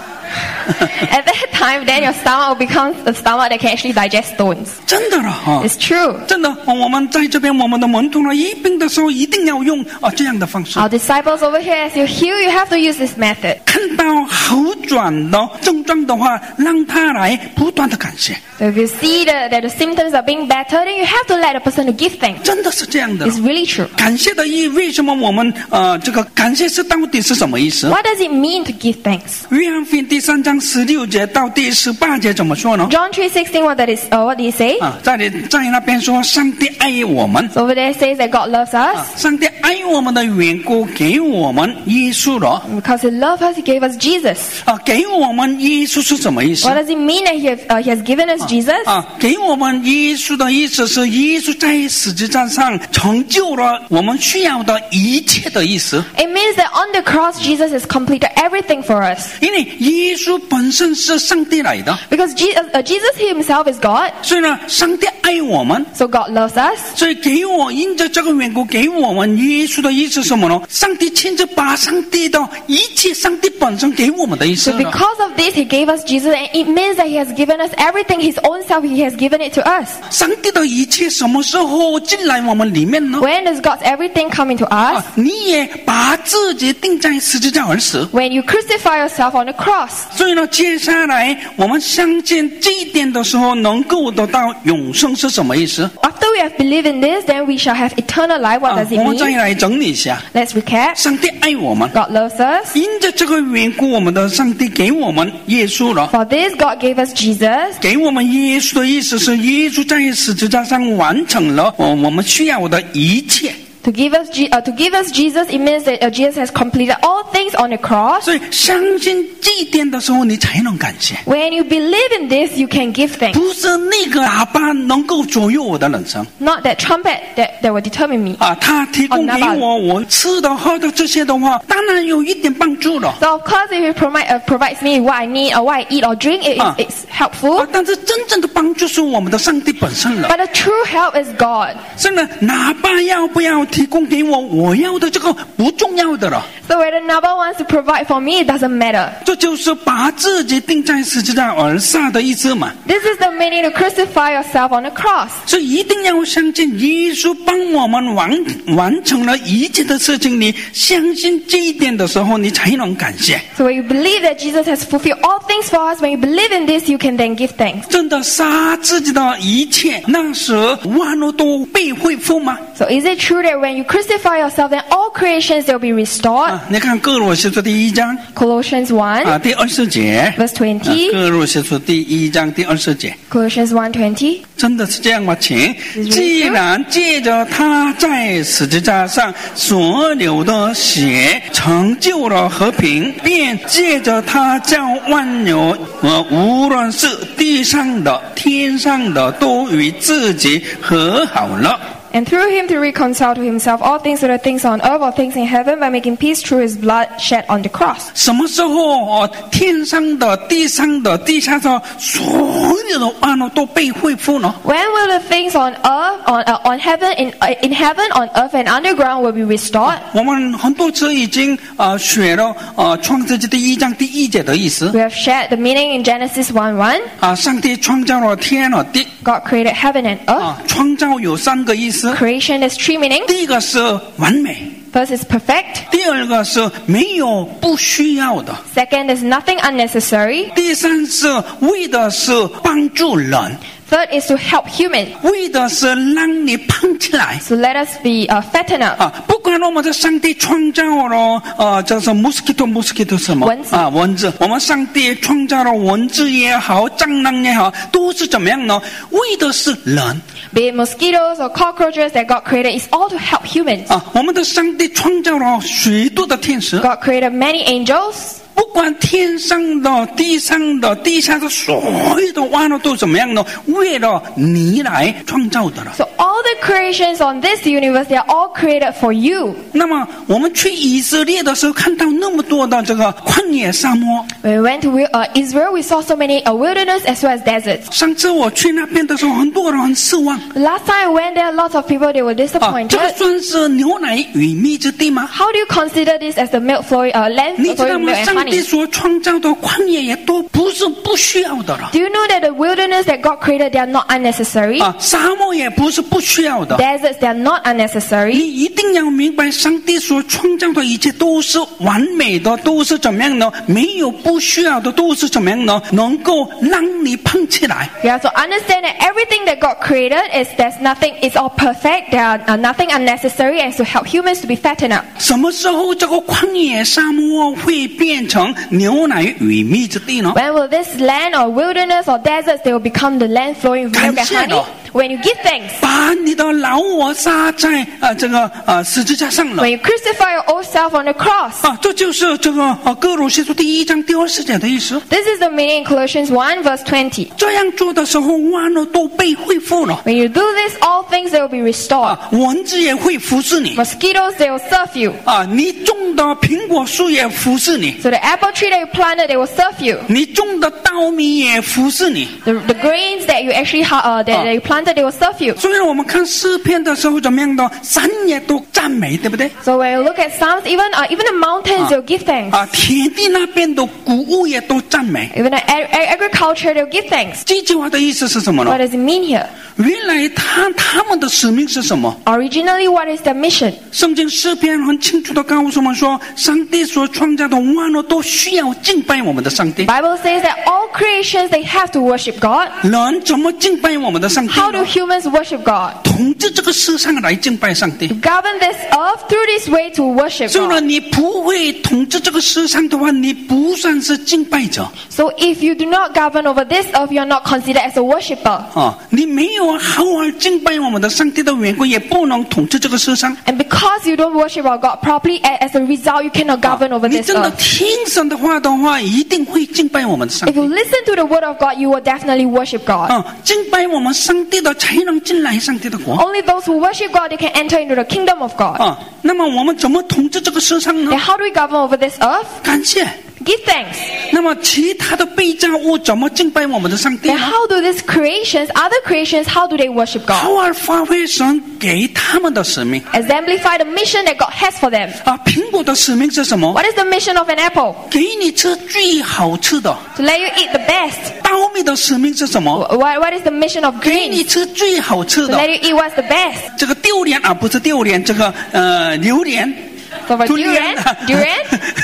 Speaker 2: At that time, then your stomach will become a stomach that can actually digest stones.
Speaker 1: 真的了
Speaker 2: It's true.
Speaker 1: 真的，我们在这边我们的门徒呢，医病的时候一定要用这样的方式。
Speaker 2: Our disciples over here, as you heal, you have to use this method.
Speaker 1: 看到好转的症状的话，让他来不断的感谢。
Speaker 2: So if you see that the symptoms are being better, then you have to let the person to give thanks.
Speaker 1: 真的是这样的。
Speaker 2: It's really true.
Speaker 1: 感谢的意义，为什么我们这个感谢是到底是什么意思？
Speaker 2: What does it mean to give thanks?
Speaker 1: 约翰福音第3章16节到第18节怎么说呢？
Speaker 2: John 3:16, what did he say?
Speaker 1: 在那边说，上帝爱我们。
Speaker 2: So over there it says that God loves us.
Speaker 1: 上帝爱我们的缘故，给我们耶稣了。
Speaker 2: Because he loved us, he gave us Jesus. Jesus.
Speaker 1: 给我们耶稣是什么意思？
Speaker 2: What does it mean that he has given us Jesus?
Speaker 1: 给我们耶稣的意思是耶稣在十字架上成就了我们需要的一切的意思。
Speaker 2: It means that on the cross, Jesus has completed everything for us.
Speaker 1: 因为耶稣本身是上帝来的，
Speaker 2: Because Jesus himself is God,
Speaker 1: 所以呢，上帝爱我们，
Speaker 2: so God loves us.
Speaker 1: 所以因着这个缘故，给我们耶稣的意思是什么呢？上帝亲自把上帝的一切，上帝本身给我们的意思
Speaker 2: So
Speaker 1: 了。
Speaker 2: because of this, he gave us Jesus, and it means that he has given us everything, his own self, he has given it to us.
Speaker 1: 上帝的一切什么时候进来我们里面呢？
Speaker 2: When does God's everything come into us?
Speaker 1: 你也把自己钉在十字架而死。
Speaker 2: When you crucify yourself on the cross.
Speaker 1: 所以呢，接下来我们相信这一点的时候，能够得到永生是什么意思？
Speaker 2: After we have believed in this, then we shall have eternal life. What does it
Speaker 1: 我们再
Speaker 2: mean?
Speaker 1: 来整理一下。
Speaker 2: Let's recap.
Speaker 1: 上帝爱我们，
Speaker 2: God loves us.
Speaker 1: 因着这个缘故，我们的上帝给我们耶稣了。
Speaker 2: For this, God gave us Jesus.
Speaker 1: 给我们耶稣的意思是，耶稣在十字架上完成了我们需要的一切。
Speaker 2: To give us Jesus, it means that Jesus has completed all things on the cross.
Speaker 1: 所以相信这一点的时候，你才能感谢。
Speaker 2: When you believe in this, you can give thanks.
Speaker 1: 不是那个喇叭能够左右我的人生
Speaker 2: Not that trumpet that will determine me.
Speaker 1: 他提供给我吃的喝的这些的话，当然有一点帮助了。
Speaker 2: So of course, if He provides me what I need or what I eat or drink, it's helpful.
Speaker 1: 但是真正的帮助是我们的上帝本身了。
Speaker 2: But the true help is God.
Speaker 1: 所以呢，哪怕要不要提供给我要的这个不重要的了。
Speaker 2: So whether Naba wants to provide for me, it doesn't matter.
Speaker 1: 这就是把自己钉在十字架而杀的意思嘛。
Speaker 2: This is the meaning to crucify yourself on the cross.
Speaker 1: 所以一定要相信耶稣帮我们完成了一切的事情，你相信这一点的时候，你才能感谢。
Speaker 2: So when you believe that Jesus has fulfilled all things for us, when you believe in this, you can then give thanks.
Speaker 1: 真的杀自己的一切，那时万物都被恢复吗？
Speaker 2: So is it true that when you crucify yourself, then all creations will be restored?
Speaker 1: 你看哥罗西书第1章
Speaker 2: Colossians 1,
Speaker 1: 第20节，
Speaker 2: verse 20.
Speaker 1: 哥罗西书第1章第20节，
Speaker 2: Colossians 1:20.
Speaker 1: 真的是这样吗？请，既然借着他在十字架上所流的血成就了和平，便借着他叫万有无论是地上的天上的都与自己和好了。
Speaker 2: And through him to reconcile to himself all things, whether things on earth or things in heaven, by making peace through his blood shed on the cross.
Speaker 1: 什么时候天上的、地上的、地下的所有的万物都被恢复呢？
Speaker 2: When will the things on earth, on heaven, in heaven, on earth, and underground will be restored?
Speaker 1: 我们很多次已经学了创世纪第1章第1节的意思
Speaker 2: We have shared the meaning in Genesis 1:1.
Speaker 1: 上帝创造了天和地
Speaker 2: God created heaven and earth.
Speaker 1: 创造有3个意思。
Speaker 2: Creation has 3 meanings.
Speaker 1: 第一个是完美，
Speaker 2: First is perfect.
Speaker 1: 第二个是没有不需要的，
Speaker 2: Second is nothing unnecessary.
Speaker 1: 第三是为的是帮助人，
Speaker 2: Third is to help humans.
Speaker 1: 为的是让你胖起来。
Speaker 2: So let us be fattened up.
Speaker 1: 不管我们的上帝创造了叫做 mosquito 什么
Speaker 2: 蚊子
Speaker 1: 蚊子，我们上帝创造了蚊子也好，蟑螂也好，都是怎么样呢？为的是人。
Speaker 2: Be it mosquitoes or cockroaches that God created, it's all to help humans.
Speaker 1: 我们的上帝创造了许多的天使，
Speaker 2: God created many angels.
Speaker 1: 不管天上的、地上的、地下的所有的万物都怎么样呢？为了你来创造的了。
Speaker 2: So all the creations on this universe, they are all created for you.
Speaker 1: 那么我们去以色列的时候，看到那么多的这个旷野沙漠。
Speaker 2: When we went to Israel, we saw so many wilderness as well as deserts.
Speaker 1: 上次我去那边的时候，很多人很失望。
Speaker 2: The last time I went there, lots of people, they were
Speaker 1: 这
Speaker 2: disappointed.
Speaker 1: 个算是牛奶与蜜之地吗？
Speaker 2: How do you consider this as the milk flowing, land
Speaker 1: 你知道
Speaker 2: flowing
Speaker 1: 吗？
Speaker 2: milk and
Speaker 1: 上帝
Speaker 2: honey?
Speaker 1: 所创造的旷野也都不是不需要的了。
Speaker 2: Do you know that the wilderness that God created, they are not unnecessary?
Speaker 1: 沙漠也不是不需要的。
Speaker 2: Deserts, they are not unnecessary.
Speaker 1: 你一定要明白，上帝所创造的一切都是完美的，都是怎么样呢？没有不需要的，都是怎么样呢？能够让你胖起来。
Speaker 2: You have to understand that everything that God created there's nothing, it's all perfect. There are nothing unnecessary as to help humans to be fattened up.
Speaker 1: 什么时候这个旷野沙漠会变成牛奶与蜜之地呢？
Speaker 2: When will this land or wilderness or deserts, they will become the land flowing with milk and
Speaker 1: 感谢
Speaker 2: honey?
Speaker 1: 了。
Speaker 2: When you give thanks.
Speaker 1: 把你的老我杀在这个十字架上了。
Speaker 2: When you crucify your old self on the cross.
Speaker 1: 这就是这个哥罗西书第1章第20节的意思。
Speaker 2: This is the meaning in Colossians 1 verse 20.
Speaker 1: 这样做的时候，万物都被恢复了。
Speaker 2: When you do this, all things they will be restored.
Speaker 1: 蚊子也会服侍你。
Speaker 2: Mosquitoes, they will serve you.
Speaker 1: 你种的苹果树也服侍你。
Speaker 2: So the apple tree that you planted, they will serve you.
Speaker 1: 你种的稻米也服侍你。
Speaker 2: The grains that you actually that you planted, they will serve you.
Speaker 1: 所以我们看诗篇的时候怎么样的，山也都赞美，对不对？
Speaker 2: So when you look at Psalms, even the mountains, they'll give thanks.
Speaker 1: 田地那边的谷物也都赞美。
Speaker 2: Even the agriculture, they'll give thanks.
Speaker 1: 这句话的意思是什么呢？
Speaker 2: What does it mean here?
Speaker 1: 原来他们的使命是什么？
Speaker 2: Originally, what is their mission?
Speaker 1: 圣经诗篇很清楚的告诉我们说，上帝所创造的万物都需要敬拜我们的上帝。
Speaker 2: Bible says that all creations, they have to worship God.
Speaker 1: 人怎么敬拜我们的上帝
Speaker 2: How do
Speaker 1: 呢？
Speaker 2: humans worship God?
Speaker 1: 统治这个世上来敬拜上帝。
Speaker 2: Govern this earth through this way to worship
Speaker 1: 所以呢，
Speaker 2: God.
Speaker 1: 你不会统治这个世上的话，你不算是敬拜者。
Speaker 2: So if you do not govern over this earth, you are not considered as a worshipper.
Speaker 1: 你没有好好敬拜我们的上帝的缘故，也不能统治这个世上。
Speaker 2: And because you don't worship our God properly, as a result, you cannot govern over
Speaker 1: 你
Speaker 2: this
Speaker 1: 真的
Speaker 2: earth.
Speaker 1: 听神的话的话，一定会敬拜我们的上
Speaker 2: If
Speaker 1: 帝。
Speaker 2: you listen to the word of God, you will definitely worship God.
Speaker 1: 敬拜我们上帝的才能进来上帝的国。
Speaker 2: Only those who worship God, they can enter into the kingdom of God.
Speaker 1: 那么我们怎么统治这个世上呢
Speaker 2: And？how do we govern over this earth?
Speaker 1: 感谢。
Speaker 2: Give thanks.
Speaker 1: 那么其他的被造物怎么敬拜我们的上帝
Speaker 2: And
Speaker 1: 呢？
Speaker 2: how do these creations, other creations, how do they worship God?
Speaker 1: 好好发挥神给他们的使命。
Speaker 2: Exemplify the mission that God has for them.
Speaker 1: 苹果的使命是什么？
Speaker 2: What is the mission of an apple?
Speaker 1: 给你吃最好吃的。
Speaker 2: To let you eat the best.
Speaker 1: 稻米的使命是什么？
Speaker 2: What is the mission of
Speaker 1: 给你
Speaker 2: greens?
Speaker 1: 吃最好吃
Speaker 2: To
Speaker 1: 的。
Speaker 2: let you eat what's the best.
Speaker 1: 这个榴莲不是榴莲，这个榴莲。
Speaker 2: So for durian, durian,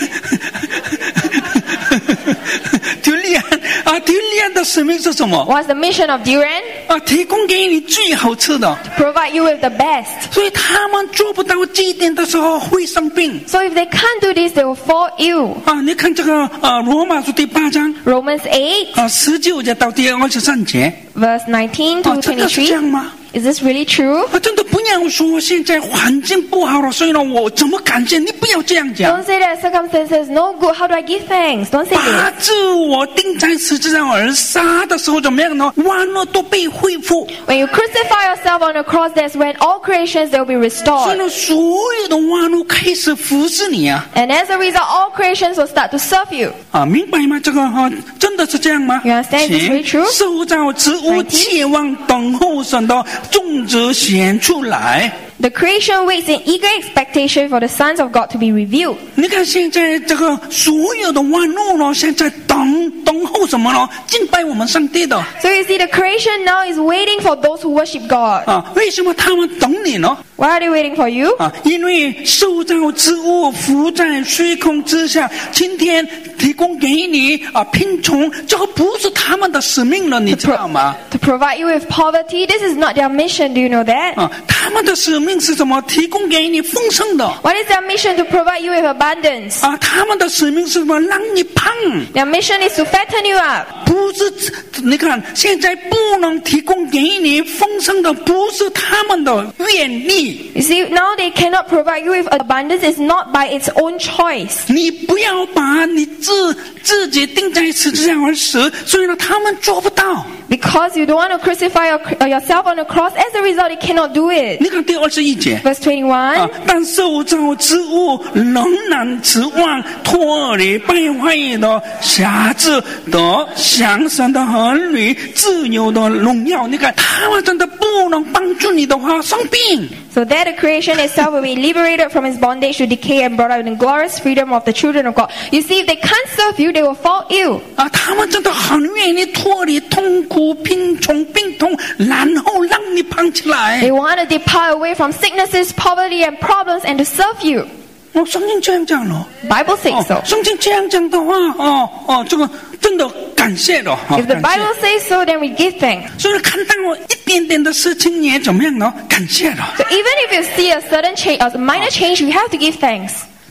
Speaker 1: 榴莲的使命是什么？
Speaker 2: what's the mission of durian?
Speaker 1: 提供给你最好吃的。
Speaker 2: Provide you with the best.
Speaker 1: 所以他们做不到这一点的时候会生病。
Speaker 2: So if they can't do this, they will fall ill.
Speaker 1: 你看这个罗马书第8章
Speaker 2: Romans 8,
Speaker 1: 19节到第23节，
Speaker 2: verse 19 to
Speaker 1: 真的是这样
Speaker 2: 23.
Speaker 1: 吗？
Speaker 2: Is this really true?
Speaker 1: 真的不要说现在环境不好了，所以呢，我怎么感谢？你不要这样讲。
Speaker 2: Don't say that circumstances no good. How do I give thanks? Don't say
Speaker 1: 把
Speaker 2: this.
Speaker 1: 自我钉在十字架而杀的时候怎么样呢？万物都被恢复，
Speaker 2: When you crucify yourself on the cross, that's when all creations they will be
Speaker 1: 所以
Speaker 2: restored.
Speaker 1: 呢，所有的万物开始服侍你啊！
Speaker 2: And as a result, all creations will start to serve you.
Speaker 1: 明白吗？这个真的是这样吗？
Speaker 2: You understand this really true?
Speaker 1: 受造之物切望等候神的种子显出来。
Speaker 2: The creation waits in eager expectation for the sons of God to be revealed.
Speaker 1: 你看现在这个所有的万物呢，现在等候什么呢？敬拜我们上帝的。
Speaker 2: So you see, the creation now is waiting for those who worship God.
Speaker 1: 为什么他们等你呢？
Speaker 2: Why are they waiting for you?
Speaker 1: 因为受造之物浮在虚空之下，今天提供给你贫穷，这个不是他们的使命了，你知道吗？
Speaker 2: To provide you with poverty, this is not their mission. Do you know that?
Speaker 1: 他们的使命是什么？提供给你丰盛的。
Speaker 2: What is their mission? To provide you with abundance.
Speaker 1: 他们的使命是什么？让你胖。
Speaker 2: Their mission is to fatten you up.
Speaker 1: 不是，你看现在不能提供给你丰盛的，不是他们的愿力。
Speaker 2: You see, now they cannot provide you with abundance. It's not by its own choice.
Speaker 1: 你不要把你自己钉在十字架而死，所以呢，他们做不到。
Speaker 2: Because you don't want to crucify yourself on the cross, as a result, you cannot do it.
Speaker 1: 你看第21节。
Speaker 2: Verse 21.
Speaker 1: 但受造之物仍然指望脱离败坏的辖制的享神的儿女自由的荣耀。你看他们真的不能帮助你的话，生病。
Speaker 2: So that the creation itself will be liberated from its bondage to decay and brought out in the glorious freedom of the children of God. You see, if they can't serve you, they will fall ill.
Speaker 1: 他们真的很愿意脱离痛苦、贫穷、病痛，然后让你胖起来。
Speaker 2: They want to depart away from sicknesses, poverty, and problems and to serve you.
Speaker 1: 圣经这样讲了。
Speaker 2: Bible says so.
Speaker 1: 圣经这样讲的话，这个真的感谢了。
Speaker 2: If the Bible says so, then we give thanks.
Speaker 1: 所以看到一点点的事情也怎么样呢？感谢了。
Speaker 2: So even if you see a certain change, a minor change, we have to give thanks.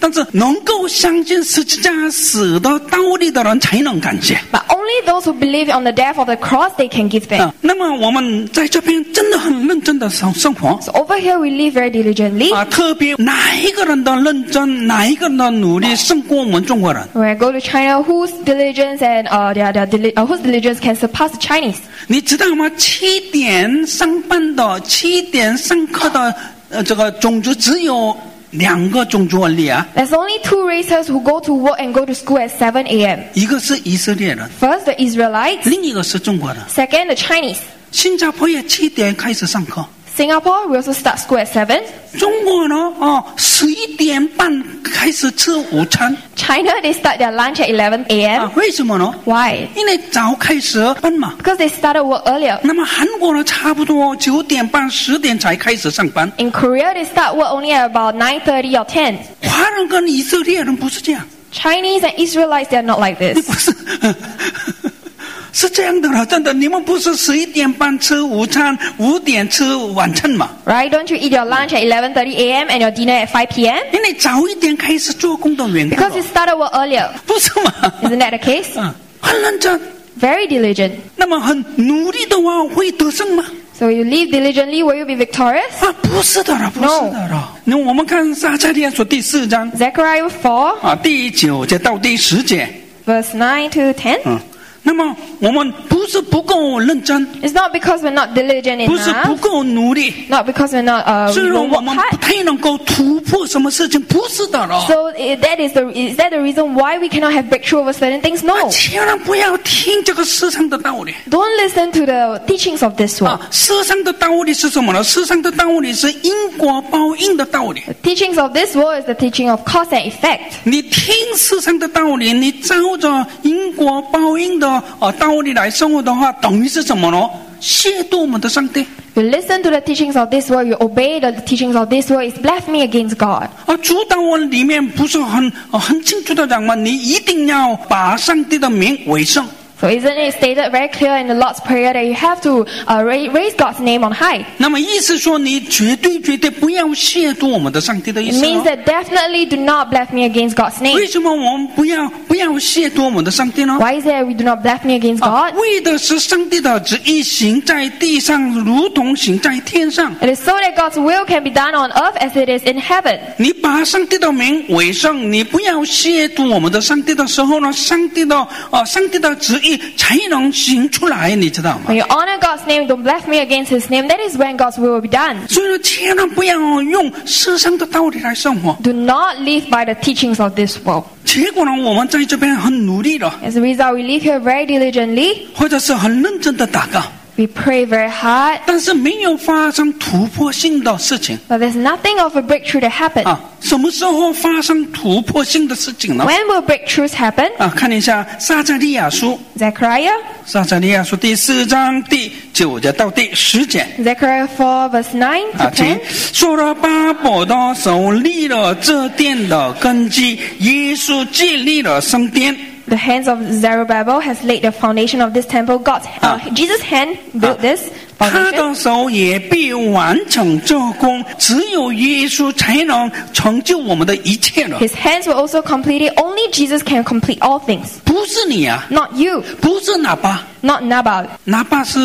Speaker 1: 但是能够相信十字架死的道理的人才能感谢。
Speaker 2: But only those who believe on the death of the cross, they can give thanks.
Speaker 1: 那么我们在这边真的很认真的生活。
Speaker 2: So over here we live very diligently.
Speaker 1: 特别哪一个人的认真，哪一个人的努力胜过我们中国人？
Speaker 2: When I go to China, whose diligence and whose diligence can surpass the Chinese?
Speaker 1: 你知道吗？7点上班的、7点上课的，这个种族只有2个种族而已啊。
Speaker 2: There's only 2 racers who go to work and go to school at 7 a.m.
Speaker 1: 一个是以色列人，
Speaker 2: First, the Israelites.
Speaker 1: 另一个是中国人。
Speaker 2: Second, the Chinese.
Speaker 1: 新加坡也7点开始上课。
Speaker 2: Singapore, we also start school at 7.
Speaker 1: 中国呢，11点半开始吃午餐。
Speaker 2: China, they start their lunch at 11 a.m.
Speaker 1: 为什么呢？
Speaker 2: Why?
Speaker 1: 因为早开始班嘛。
Speaker 2: Because they started work earlier.
Speaker 1: 那么韩国呢，差不多9点半、10点才开始上班。
Speaker 2: In Korea, they start work only at about 9:30 or 10.
Speaker 1: 华人跟以色列人不是这样，
Speaker 2: Chinese and Israelites, they are not like
Speaker 1: 你
Speaker 2: this.
Speaker 1: 不是。是这样的了，真的，你们不是11点半吃午餐，5点吃晚餐嘛？
Speaker 2: Right? Don't you eat your lunch at 11:30 a.m. and your dinner at 5 p.m.?
Speaker 1: 因为早一点开始做工的员工
Speaker 2: Because you started work earlier.
Speaker 1: 不是吗？
Speaker 2: Isn't that the case?
Speaker 1: 很认真，
Speaker 2: Very diligent.
Speaker 1: 那么很努力的话，会得胜吗？
Speaker 2: So you live diligently, will you be victorious?
Speaker 1: 不是的了，不是的了。那我们看撒迦利亚书第4章
Speaker 2: Zechariah 4,
Speaker 1: 第9节到第10节。
Speaker 2: verse 9 to 10.
Speaker 1: 那么我们不是不够认真，
Speaker 2: It's not because we're not diligent
Speaker 1: 不是不
Speaker 2: enough.
Speaker 1: 够努力，
Speaker 2: Not because we're not,
Speaker 1: 所以
Speaker 2: we
Speaker 1: 说
Speaker 2: don't
Speaker 1: 我
Speaker 2: work
Speaker 1: 们不
Speaker 2: hard.
Speaker 1: 太能够突破什么事情，不是的了。
Speaker 2: So is that the reason why we cannot have breakthrough over certain things? No.
Speaker 1: 千万不要听这个世上的道理。
Speaker 2: Don't listen to the teachings of this world.
Speaker 1: 世上的道理是什么呢？世上的道理是因果报应的道理。
Speaker 2: The teachings of this world is the teaching of cause and effect.
Speaker 1: 你听世上的道理，你照着因果报应的道理来生活的话，等于是什么呢？亵渎我们的上帝。
Speaker 2: You listen to the teachings of this world, you obey the teachings of this world, is blasphemy against God.
Speaker 1: 主祷文里面不是很清楚的讲吗？你一定要把上帝的名为圣。
Speaker 2: So isn't it stated very clear in the Lord's Prayer that you have to raise God's name on high?
Speaker 1: 那么意思说，你绝对不要亵渎我们的上帝的意
Speaker 2: It
Speaker 1: 思
Speaker 2: means that definitely do not blaspheme against God's
Speaker 1: 为
Speaker 2: name.
Speaker 1: 什么我们不要亵渎我们的上帝呢？
Speaker 2: Why is it we do not blaspheme against God?
Speaker 1: 为的是上帝的旨意行在地上，如同行在天上。
Speaker 2: It is so that God's will can be done on earth as it is in heaven.
Speaker 1: 你把上帝的名为圣，你不要亵渎我们的上帝的时候呢，上帝的旨意才能行出来，你知道吗？
Speaker 2: When you honor God's name, don't blaspheme against His name. That is when God's will will be done.
Speaker 1: 所以说，千万不要用世上的道理来生活。
Speaker 2: Do not live by the teachings of this world.
Speaker 1: 结果呢，我们在这边很努力了，
Speaker 2: As a result, we live here very diligently.
Speaker 1: 或者是很认真的祷告，
Speaker 2: We pray very hard,
Speaker 1: 但是没有发生突破性的事情
Speaker 2: but there's nothing of a breakthrough that happened.
Speaker 1: 什么时候发生突破性的事情呢？
Speaker 2: When will breakthroughs happen?
Speaker 1: 看一下撒迦利亚书，
Speaker 2: Zechariah
Speaker 1: 撒迦利亚书第4章第9节到第10节。
Speaker 2: 4 verse 9 to
Speaker 1: 请
Speaker 2: 10.
Speaker 1: 说了巴伯的手立了这殿的根基，耶稣建立了圣殿。
Speaker 2: The hands of Zerubbabel has laid the foundation of this temple. Jesus' hand built this
Speaker 1: 他
Speaker 2: foundation.
Speaker 1: 的手也必完成这功，只有耶稣才能成就我们的一切了。
Speaker 2: His hands will also complete it. Only Jesus can complete all things.
Speaker 1: 不是你啊，
Speaker 2: Not you,
Speaker 1: 不是哪怕，
Speaker 2: not Nabal.
Speaker 1: 哪怕是。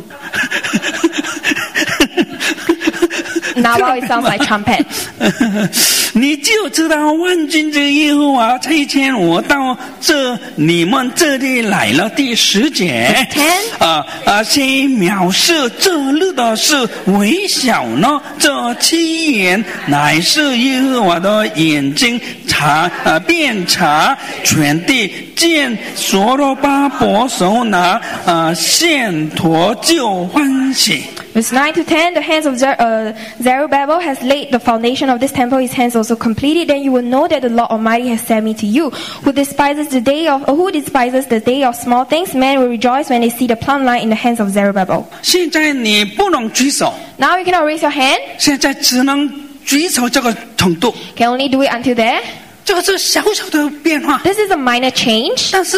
Speaker 2: Nabal, it sounds like trumpet.
Speaker 1: 你就知道万军之耶和华差遣我到你们这里来了。第10节，先藐视这日的事为小呢？这7言乃是耶和华的眼睛遍察全地，见所罗巴伯手拿线砣就欢喜。
Speaker 2: Verse 9 to 10, the hands of Zerubbabel has laid the foundation of this temple. His hands also completed. Then you will know that the Lord Almighty has sent me to you. Who despises the day of small things? Men will rejoice when they see the plumb line in the hands of Zerubbabel.
Speaker 1: 现在你不能举手，
Speaker 2: Now you cannot raise your hand.
Speaker 1: 现在只能举手这个程度，
Speaker 2: Can only do it until there.
Speaker 1: 这个是小小的变化。
Speaker 2: This is a minor change.
Speaker 1: 但是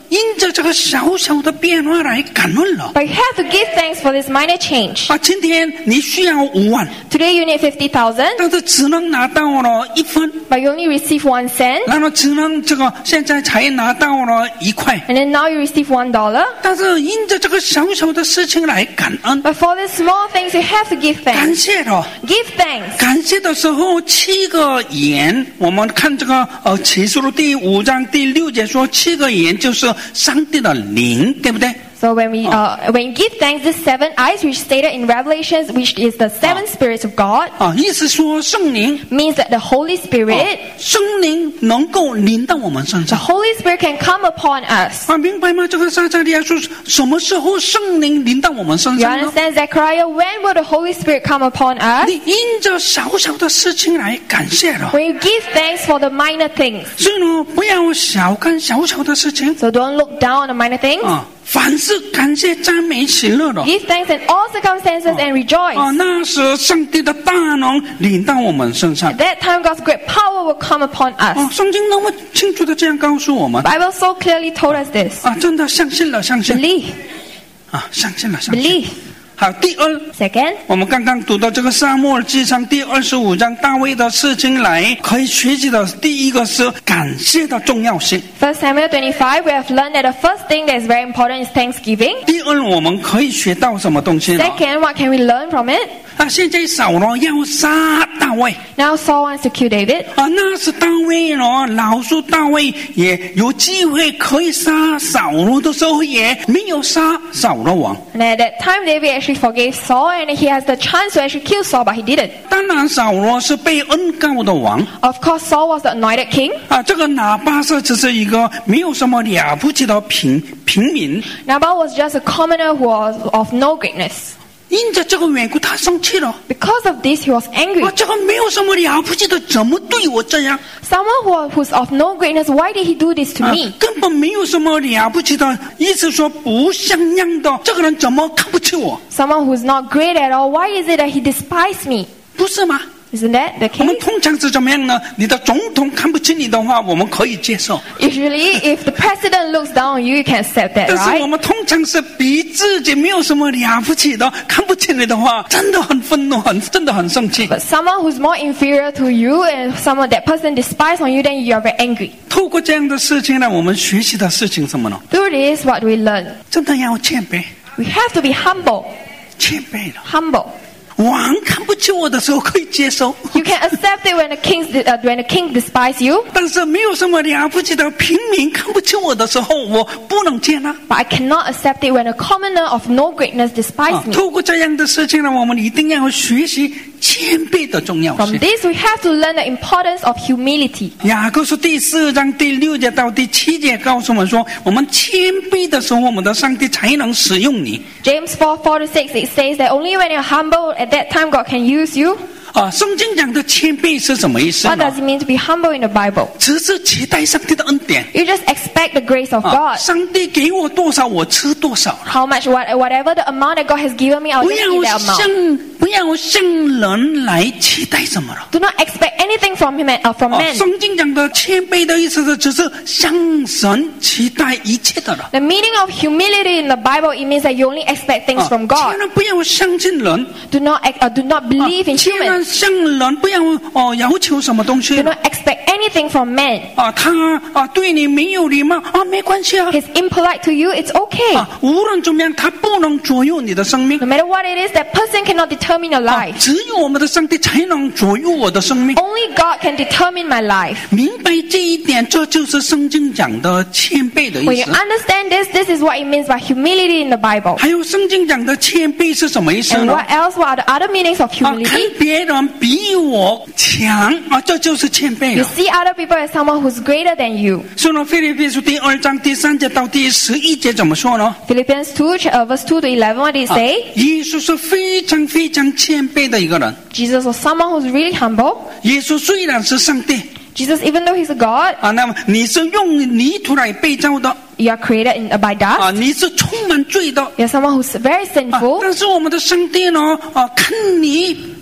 Speaker 1: 因着这个小小的变化来感恩了。
Speaker 2: But you have to give thanks for this minor change.
Speaker 1: 今天你需要5万，
Speaker 2: Today you need 50,000,
Speaker 1: 但是只能拿到了1分，
Speaker 2: but you only receive 1 cent.
Speaker 1: 然后只能现在才拿到了1块。
Speaker 2: And then now you receive $1.
Speaker 1: 但是因着这个小小的事情来感恩，
Speaker 2: But for the small things, you have to give
Speaker 1: 感
Speaker 2: thanks.
Speaker 1: 谢了。
Speaker 2: Give thanks.
Speaker 1: 感谢的时候，7个言，我们看这个启示录第5章第6节说，7个言就是上帝的灵，对不对？
Speaker 2: So when you give thanks, these 7 eyes, which stated in Revelations, which is the 7 spirits of God,
Speaker 1: 意思说圣灵，
Speaker 2: means that the Holy Spirit,
Speaker 1: 圣灵能够临到我们身
Speaker 2: the
Speaker 1: 上。
Speaker 2: Holy Spirit can come upon us.
Speaker 1: 明白吗？这个撒迦利亚说，什么时候圣灵临到我们身
Speaker 2: You
Speaker 1: 上呢？
Speaker 2: understand, Zechariah? When will the Holy Spirit come upon us?
Speaker 1: 你因着小小的事情来感谢了，
Speaker 2: When you give thanks for the minor things.
Speaker 1: 所以呢，不要小看小小的事情
Speaker 2: So don't look down on the minor things.
Speaker 1: 凡事感谢赞美喜乐的
Speaker 2: Give thanks in all circumstances and rejoice.
Speaker 1: 那时上帝的大能临到我们身上
Speaker 2: At that time, God's great power will come upon us.
Speaker 1: 圣经那么清楚的这样告诉我们
Speaker 2: The Bible so clearly told us this.
Speaker 1: 真的相信了，相信
Speaker 2: Believe.
Speaker 1: 相信了，相信。
Speaker 2: Believe.
Speaker 1: 好，第二，
Speaker 2: Second,
Speaker 1: 我们刚刚读到这个撒母耳记上第25章大卫的事情来，可以学习的第一个是感谢的重要性。
Speaker 2: 1 Samuel 25, we have learned that the first thing that is very important is thanksgiving.
Speaker 1: 第二，我们可以学到什么东西呢？
Speaker 2: Second, what can we learn from it?
Speaker 1: 现在扫罗要杀大卫
Speaker 2: Now Saul wants to kill David.
Speaker 1: 那是大卫老叔大卫也有机会可以杀扫罗的时候，也没有杀扫罗王。
Speaker 2: And at that time, David actually forgave Saul, and he has the chance to actually kill Saul, but he didn't.
Speaker 1: 当然，扫罗是被恩膏的王
Speaker 2: Of course, Saul was the anointed king.
Speaker 1: 这个拿巴色只是一个没有什么了不起的平民，
Speaker 2: Nabal was just a commoner who was of no greatness.
Speaker 1: 因着这个缘故，他生气了。
Speaker 2: Because of this, he was angry.
Speaker 1: 这个没有什么了不起的，怎么对我这样？
Speaker 2: Someone who's of no greatness, why did he do this to me?
Speaker 1: 根本没有什么了不起的，意思说不像样的，这个人怎么看不起我？
Speaker 2: Someone who's not great at all, why is it that he despised me?
Speaker 1: 不是吗？
Speaker 2: Isn't that the
Speaker 1: 我们
Speaker 2: case?
Speaker 1: 通常是怎么样呢？你的总统看不起你的话，我们可以接受；
Speaker 2: Usually, if the president looks down on you, you can accept that,
Speaker 1: 但是我
Speaker 2: right?
Speaker 1: 们通常是比自己没有什么了不起的，看不起你的话，真的很愤怒，真的很生气。
Speaker 2: But someone who's more inferior to you and someone that person despises on you, then you are very angry.
Speaker 1: 透过这样的事情呢，我们学习的事情什么呢？
Speaker 2: Through this, what do we learn?
Speaker 1: 真的要谦卑，
Speaker 2: We have to be humble.
Speaker 1: 谦卑了。
Speaker 2: Humble.
Speaker 1: 王看不起我的时候可以接受，
Speaker 2: You can accept it when the king despises you,
Speaker 1: 但是没有什么了不起的平民看不起我的时候，我不能接纳。
Speaker 2: but I cannot accept it when a commoner of no greatness despises me.
Speaker 1: 透过这样的事情呢，我们一定要学习谦卑的重要
Speaker 2: From
Speaker 1: 性。
Speaker 2: this, we have to learn the importance of humility.
Speaker 1: 雅各书第4章第6节到第7节告诉我们说，我们谦卑的时候，我们的上帝才能使用你。
Speaker 2: James 4:4-6, it says that only when you're humble, at that time God can use you.
Speaker 1: 圣经讲的谦卑是什么意思
Speaker 2: What
Speaker 1: 呢？
Speaker 2: does it mean to be humble in the Bible?
Speaker 1: 只是期待上帝的恩典。
Speaker 2: You just expect the grace of God.
Speaker 1: 上帝给我多少，我吃多少了。
Speaker 2: How much, whatever the amount that God has given me, I'll
Speaker 1: 不
Speaker 2: just
Speaker 1: 要
Speaker 2: give that amount.
Speaker 1: 不要向人来期待什么了。
Speaker 2: Do not expect anything from him from men.
Speaker 1: 圣经讲的谦卑的意思是，只是向神期待一切的了。
Speaker 2: The meaning of humility in the Bible, it means that you only expect things from
Speaker 1: 千
Speaker 2: God.
Speaker 1: 万不要相信人，
Speaker 2: Do not believe in
Speaker 1: 千万
Speaker 2: humans.
Speaker 1: 向人不要要求什么东西
Speaker 2: Do。not expect anything from men.
Speaker 1: 他对你没有礼貌没关系啊。
Speaker 2: He's impolite to you, it's okay.
Speaker 1: 无论怎么样，他不能左右你的生命
Speaker 2: No。matter what it is, that person cannot determine your life.
Speaker 1: 只有我们的上帝才能左右我的生命。
Speaker 2: Only God can determine my life.
Speaker 1: 明白这一点，这就是圣经讲的谦卑的
Speaker 2: When
Speaker 1: 意
Speaker 2: you
Speaker 1: 思。
Speaker 2: understand this, this is what it means by humility in the Bible.
Speaker 1: 还有圣经讲的谦卑是什么意思
Speaker 2: And
Speaker 1: 呢？
Speaker 2: what else? What are the other meanings of
Speaker 1: 看
Speaker 2: humility?
Speaker 1: 别人比我强这就是谦卑
Speaker 2: You
Speaker 1: 了。
Speaker 2: see other people as someone who's greater than you.
Speaker 1: 所以呢，腓立比书第2章第3节到第11节怎么说呢？
Speaker 2: Philippians 2, verse 2 to 11, what did it say?
Speaker 1: 耶稣是非常非常谦卑的一个人。
Speaker 2: Jesus was someone who's really humble.
Speaker 1: 耶稣虽然是上帝
Speaker 2: Jesus, even though he's a God,
Speaker 1: 那么你是用泥土来被造的
Speaker 2: you are created by dust.
Speaker 1: 你是充满罪的
Speaker 2: You're someone who's very sinful.
Speaker 1: 但是我们的上帝呢看你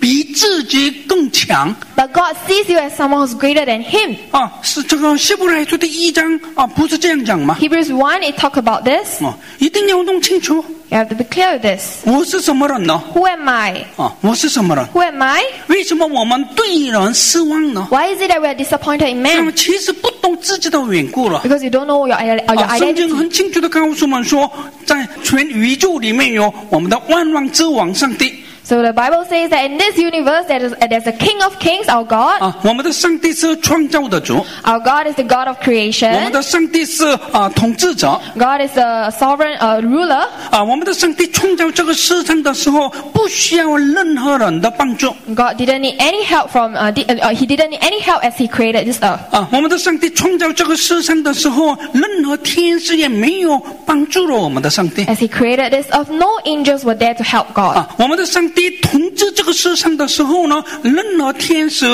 Speaker 1: 比自己更强
Speaker 2: But God sees you as someone who's greater than Him.
Speaker 1: 啊！是这个希伯来书的1章啊，不是这样讲吗？
Speaker 2: Hebrews 1, it talks about this.
Speaker 1: 一定要弄清楚，
Speaker 2: You have to be clear with this.
Speaker 1: 我是什么人呢？
Speaker 2: Who am I?
Speaker 1: 我是什么人？
Speaker 2: Who am I?
Speaker 1: 为什么我们对人失望呢？
Speaker 2: Why is it that we are disappointed in
Speaker 1: 那么
Speaker 2: man?
Speaker 1: 其实不懂自己的缘故了。
Speaker 2: Because you don't know your
Speaker 1: 圣经
Speaker 2: identity.
Speaker 1: 很清楚的告诉我们说，在全宇宙里面有我们的万王之王上帝。
Speaker 2: So the Bible says that in this universe there's a King of Kings, our God.
Speaker 1: 我们的上帝是创造的主，
Speaker 2: Our God is the God of
Speaker 1: 我们
Speaker 2: creation.
Speaker 1: 的上帝是统治者。
Speaker 2: God is the sovereign ruler.
Speaker 1: 我们的上帝创造这个世上的时候，不需要任何人的帮助。
Speaker 2: God didn't need any help from He didn't need any help as He created this earth.
Speaker 1: 我们的上帝创造这个世上的时候，任何天使也没有帮助了我们的上帝。
Speaker 2: As He created this earth, no angels were there to help God.
Speaker 1: 我们的上帝统治这个世上的时候呢，任何天使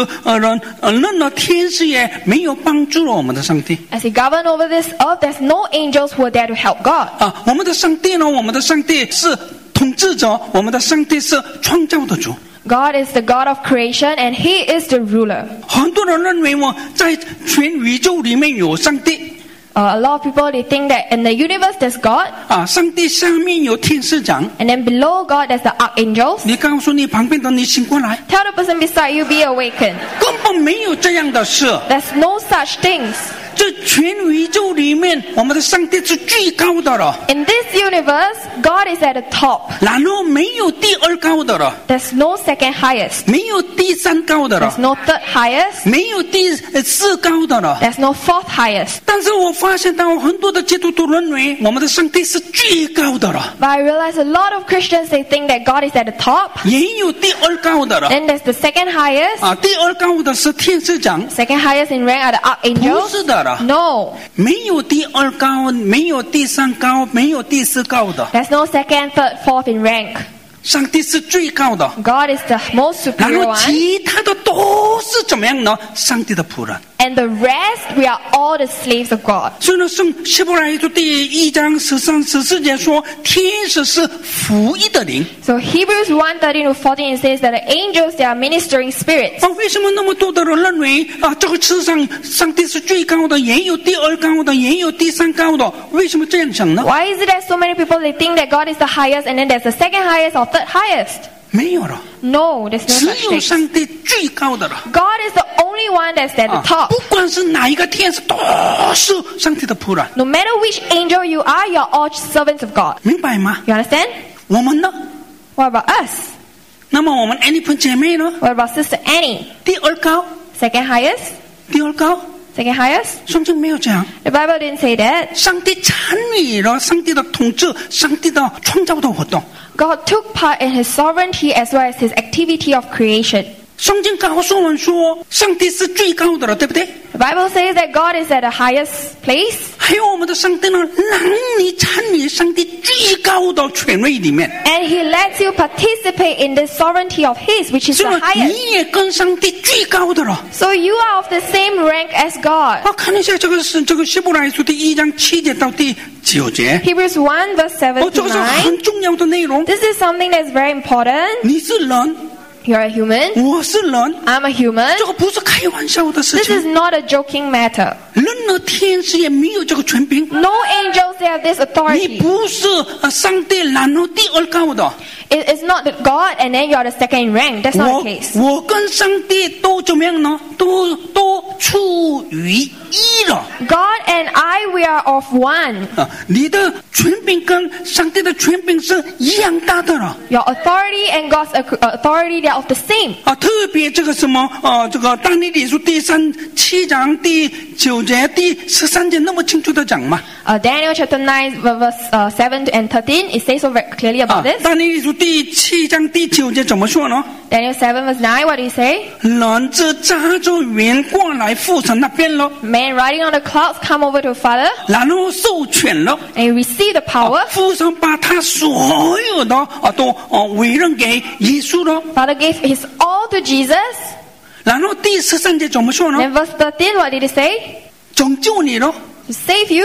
Speaker 1: 也没有帮助了我们的上帝。
Speaker 2: As He governed over this earth, there's no angels who were there to help God.
Speaker 1: 我们的上帝呢，我们的上帝是统治者，我们的上帝是创造的主。
Speaker 2: God is the God of creation and He is the ruler.
Speaker 1: 很多人认为在全宇宙里面有上帝。
Speaker 2: A lot of people, they think that in the universe there's God,
Speaker 1: 上帝下面有天使长。
Speaker 2: and then below God there's the archangels.
Speaker 1: 你告诉你旁边的你醒过来，
Speaker 2: Tell the person beside you, be awakened.
Speaker 1: 根本没有这样的事。
Speaker 2: There's no such things.
Speaker 1: 这全宇宙里面，我们的上帝是最高的了，
Speaker 2: In this universe, God is at the top.
Speaker 1: 然后没有第二高的了，
Speaker 2: There's no second highest.
Speaker 1: 没有第三高的了
Speaker 2: There's，no third highest.
Speaker 1: 没有第四高的了。
Speaker 2: There's no fourth highest.
Speaker 1: 但是我发现到很多的基督徒认为我们的上帝是最高的了，
Speaker 2: But I realize a lot of Christians, they think that God is at the top.
Speaker 1: 也有第二高的了。
Speaker 2: Then there's the second highest.
Speaker 1: 第二高的是天使长，
Speaker 2: Second highest in rank are the
Speaker 1: 不
Speaker 2: archangels.
Speaker 1: 是的了，
Speaker 2: No.
Speaker 1: 没有第二高，没有第三高，没有第四高的，
Speaker 2: There's no second, third, fourth in rank.
Speaker 1: 上帝是最高的。
Speaker 2: God is the most
Speaker 1: 然
Speaker 2: superior
Speaker 1: 后
Speaker 2: one.
Speaker 1: 其他的都是怎么样呢？上帝的仆人。
Speaker 2: And the rest, we are all the slaves of God.
Speaker 1: 所以呢，希伯来书第1章13、14节说，天使是服役的灵。
Speaker 2: So Hebrews 1:13 to 14, it says that the angels, they are ministering spirits.
Speaker 1: 为什么那么多的人认为这个世上上帝是最高的，也有第二高的，也有第三高的？为什么这样想呢？
Speaker 2: Why is it that so many people, they think that God is the highest and then there's the second highest or third highest?
Speaker 1: 没有了，
Speaker 2: No, there's no
Speaker 1: 只
Speaker 2: such
Speaker 1: 有
Speaker 2: thing.
Speaker 1: 上帝最高的了。
Speaker 2: God is the only one that's at the top.
Speaker 1: 不管是哪一个天使，都是上帝的仆人，
Speaker 2: No matter which angel you are, you're all servants of God.
Speaker 1: 明白吗？
Speaker 2: You understand?
Speaker 1: 我们呢？
Speaker 2: What about us?
Speaker 1: 那么我们 Annie 姐妹呢？
Speaker 2: What about Sister Annie?
Speaker 1: 第二高，
Speaker 2: Second highest?
Speaker 1: 第二高，
Speaker 2: Second highest?
Speaker 1: 圣经没有讲。
Speaker 2: The Bible didn't say that.
Speaker 1: 上帝参与了上帝的统治，上帝的创造的活动。
Speaker 2: God took part in His sovereignty as well as His activity of creation.
Speaker 1: 圣经告诉我们说，上帝是最高的了，对不对？
Speaker 2: The Bible says that God is at the highest place.
Speaker 1: 还有我们的上帝呢，让你参与上帝最高的权威里面，
Speaker 2: And He lets you participate in the sovereignty of His, which is
Speaker 1: 所
Speaker 2: the
Speaker 1: 以
Speaker 2: highest.
Speaker 1: 你也跟上帝最高的了。
Speaker 2: So you are of the same rank as God.
Speaker 1: 看一下这个是希伯来书第1章7节到第9节，
Speaker 2: Hebrews 1 verse 7
Speaker 1: 这
Speaker 2: to
Speaker 1: 个是
Speaker 2: 9.
Speaker 1: 很重要的内容。
Speaker 2: This is something that's very important.
Speaker 1: 你是人，
Speaker 2: You're a human.
Speaker 1: 我是人，
Speaker 2: I'm a human.
Speaker 1: 这个不是开玩笑的事
Speaker 2: This
Speaker 1: 情。
Speaker 2: is not a joking matter.
Speaker 1: 任何天使也没有这个权柄。
Speaker 2: No angels have this
Speaker 1: 你
Speaker 2: authority.
Speaker 1: 不是上帝然后第二高的。
Speaker 2: It is not that God and then you are the second in rank. That's not the case.
Speaker 1: 我跟上帝都怎么样呢？都处于一了。
Speaker 2: God and I, we are of one.
Speaker 1: 你的权柄跟上帝的权柄是一样大的了。
Speaker 2: Your authority and God's authority, they are of the same.
Speaker 1: 特别这个什么这个但以理书第7章第9节第13节那么清楚的讲嘛。
Speaker 2: Daniel chapter 9 verse 7 and 13, it says so very clearly about this.
Speaker 1: 但以理书第7章第9节怎么说呢？
Speaker 2: Daniel 7 verse 9, what do you say?
Speaker 1: 人就扎着云过来父神那边了，
Speaker 2: Man riding on the clouds come over to Father
Speaker 1: 然后授权了。
Speaker 2: and receive the power.
Speaker 1: 父神把他所有的都委任给耶稣了。
Speaker 2: Father gave His all to Jesus.
Speaker 1: 然后第13节怎么说呢？
Speaker 2: Then verse 13, what did He say?
Speaker 1: 拯救你了。
Speaker 2: To save you.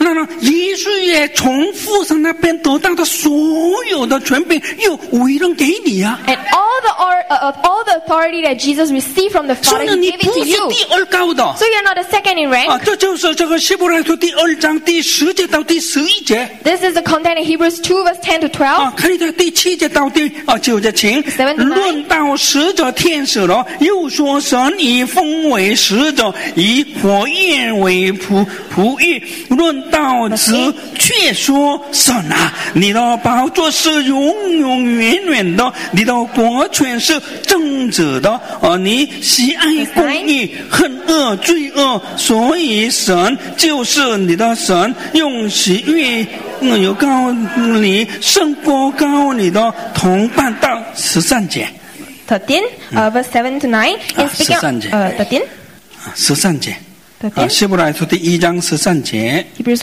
Speaker 1: 那么耶稣也从父神那边得到的所有的权柄又委任给你啊。
Speaker 2: And all the authority that Jesus received from the
Speaker 1: 所
Speaker 2: Father,
Speaker 1: 以
Speaker 2: He
Speaker 1: 你
Speaker 2: gave it
Speaker 1: 不
Speaker 2: to
Speaker 1: 是
Speaker 2: you.
Speaker 1: 第二高的
Speaker 2: So you're not the second in rank.
Speaker 1: 啊，这就是这个希伯来书第2章第10节到第11节
Speaker 2: This is the content in Hebrews 2 verse 10 to 12.
Speaker 1: 啊，可以在第7节到第9节请。
Speaker 2: 7 to 9.
Speaker 1: 论到使者天使了，又说神以风为使者，以火焰为仆役。论到子，却说神啊，你的宝座是永永远远的，你的国权是正直的，你喜爱公义，恨恶罪恶，所以神就是你的神，用喜悦有高你胜过高你的同伴。到13节
Speaker 2: 13, verse 7 to 9. In speaking
Speaker 1: 13节
Speaker 2: 13.
Speaker 1: 13节
Speaker 2: 13.
Speaker 1: 希伯来书第1章13节
Speaker 2: Hebrews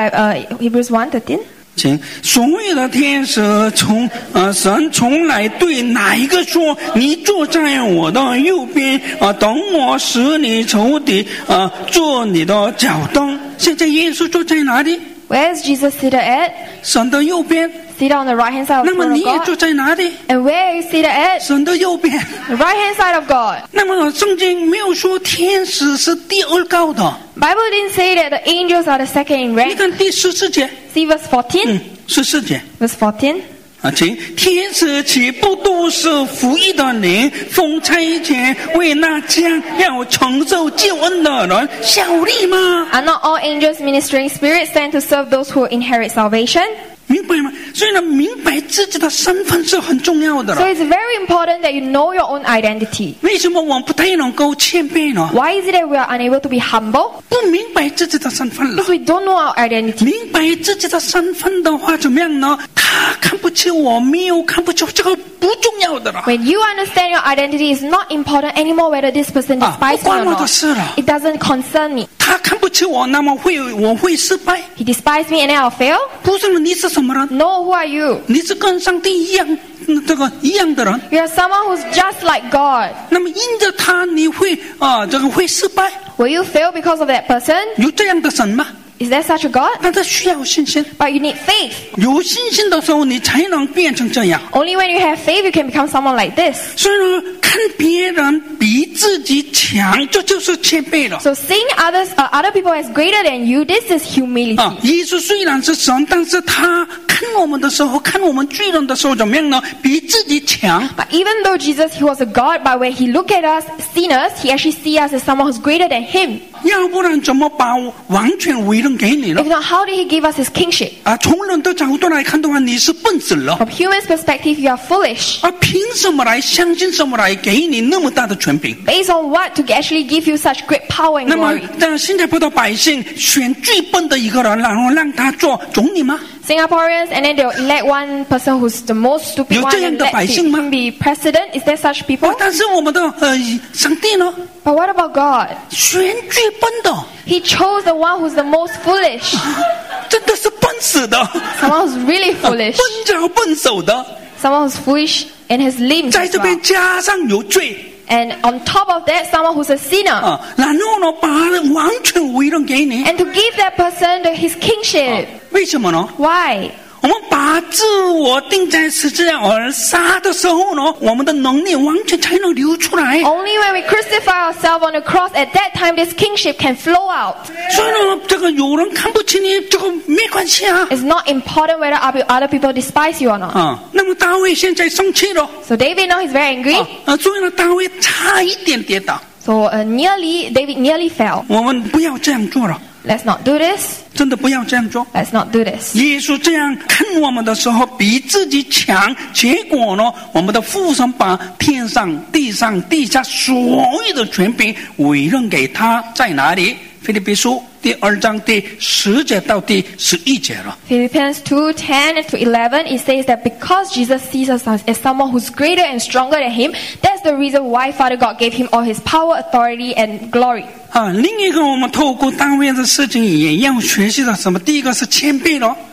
Speaker 2: 1:13.
Speaker 1: 请所有的天使神从来对哪一个说你坐在我的右边等我使你仇敌做你的脚凳。现在耶稣坐在哪里？
Speaker 2: Where is Jesus seated at?
Speaker 1: 神的右边。
Speaker 2: Seated on the right hand side of
Speaker 1: 那
Speaker 2: the
Speaker 1: 么
Speaker 2: throne
Speaker 1: 你
Speaker 2: of
Speaker 1: 也
Speaker 2: God.
Speaker 1: 坐在哪里？
Speaker 2: And where are you seated at?
Speaker 1: 神的右边。
Speaker 2: The right hand side of God.
Speaker 1: 那么圣经没有说天使是第二高的。
Speaker 2: Bible didn't say that the angels are the second in
Speaker 1: 你
Speaker 2: rank.
Speaker 1: 看第14节
Speaker 2: See verse 14.
Speaker 1: 14节
Speaker 2: Verse 14.
Speaker 1: 请天使岂不都是服役的灵，奉差遣为那将要承受救恩的人效力吗？
Speaker 2: Are not all angels ministering spirits sent to serve those who inherit salvation?
Speaker 1: 明白吗？所以呢，明白自己的身份是很重要的
Speaker 2: So
Speaker 1: 了。
Speaker 2: it's very important that you know your own identity.
Speaker 1: 为什么我们不太能够谦卑呢？
Speaker 2: Why is it that we are unable to be humble?
Speaker 1: 不明白自己的身份了。
Speaker 2: Because we don't know our identity.
Speaker 1: 明白自己的身份的话，怎么样呢？他看不起我，没有看不起我，这个不重要的了。
Speaker 2: When you understand your identity, it's not important anymore whether this person despises me or
Speaker 1: 不关我的
Speaker 2: not.
Speaker 1: 事了。
Speaker 2: It doesn't concern me.
Speaker 1: 他看不起我，那么我会失败。
Speaker 2: He despised me and then I'll fail?
Speaker 1: 不是，你是什么人？
Speaker 2: No, who are you?
Speaker 1: 你是跟上帝一样，一样的人。
Speaker 2: You are someone who's just like God.
Speaker 1: 那么因着他，你会会失败。
Speaker 2: Will you fail because of that person?
Speaker 1: 有这样的神吗？
Speaker 2: Is there such a God?
Speaker 1: 但是需要信心。
Speaker 2: But you need faith.
Speaker 1: 有信心的时候，你才能变成这样。
Speaker 2: Only when you have faith, you can become someone like this.
Speaker 1: 所以呢，看别人比自己强，这就是谦卑了。
Speaker 2: So seeing other people as greater than you, this is humility.
Speaker 1: 耶稣虽然是神，但是他看我们的时候，看我们罪人的时候，怎么样呢？比自己强。
Speaker 2: But even though Jesus, he was a God, but when he looked at us sinners, he actually sees us as someone who's greater than him.
Speaker 1: 要不然怎么把完全委任给你呢
Speaker 2: If？not, how did he give us his kingship?
Speaker 1: 从人的角度来看的话，你是笨死了。
Speaker 2: From humans' perspective, you are foolish.
Speaker 1: 凭什么来相信什么来给你那么大的权柄？
Speaker 2: Based on what to actually give you such great power and
Speaker 1: 那么
Speaker 2: glory?
Speaker 1: 但新加坡的百姓选最笨的一个人，然后让他做总理吗？
Speaker 2: Singaporeans, and then they'll elect one person who's the most stupid
Speaker 1: 有
Speaker 2: one
Speaker 1: 这样
Speaker 2: and
Speaker 1: 的
Speaker 2: let
Speaker 1: 百姓吗？
Speaker 2: him be president. Is there such people?
Speaker 1: 但是我们的上帝呢，
Speaker 2: But what about God?
Speaker 1: 选最笨的，
Speaker 2: He chose the one who's the most foolish.
Speaker 1: 真的是笨死的，
Speaker 2: Someone who's really foolish.
Speaker 1: 笨脚笨手的，
Speaker 2: Someone who's foolish and has limbs
Speaker 1: 在
Speaker 2: as
Speaker 1: 这
Speaker 2: well.
Speaker 1: 边加上有罪
Speaker 2: And on top of that, someone who's a sinner.
Speaker 1: 然后呢，把他完全委任给你。
Speaker 2: And to give that person his kingship.
Speaker 1: 为什么呢？
Speaker 2: Why?
Speaker 1: 我们把自我钉在十字架而杀的时候呢，我们的能力完全才能流出来。
Speaker 2: Only when we crucify ourselves on the cross, at that time this kingship can flow out.
Speaker 1: 所以呢，这个有人看不起你，这个没关系啊。
Speaker 2: It's not important whether other people despise you or not.
Speaker 1: 那么大卫现在生气了。
Speaker 2: So David now he's very angry.
Speaker 1: 所以呢，大卫差一点跌倒。
Speaker 2: So David nearly fell.
Speaker 1: 我们不要这样做了，
Speaker 2: Let's not do this.
Speaker 1: 真的不要这样做。
Speaker 2: Let's not do this.
Speaker 1: 耶稣这样看我们的时候，比自己强，结果呢，我们的父神把天上、地上、地下所有的权柄委任给他，在哪里？腓立比书第2章第10节到第11节了。
Speaker 2: Philippians 2:10 to 11, it says that because Jesus sees us as someone who's greater and stronger than him, that's the reason why Father God gave him all his power, authority, and glory.
Speaker 1: 另一个我们透过大卫的事情也要学习到什么？第一个是谦卑了。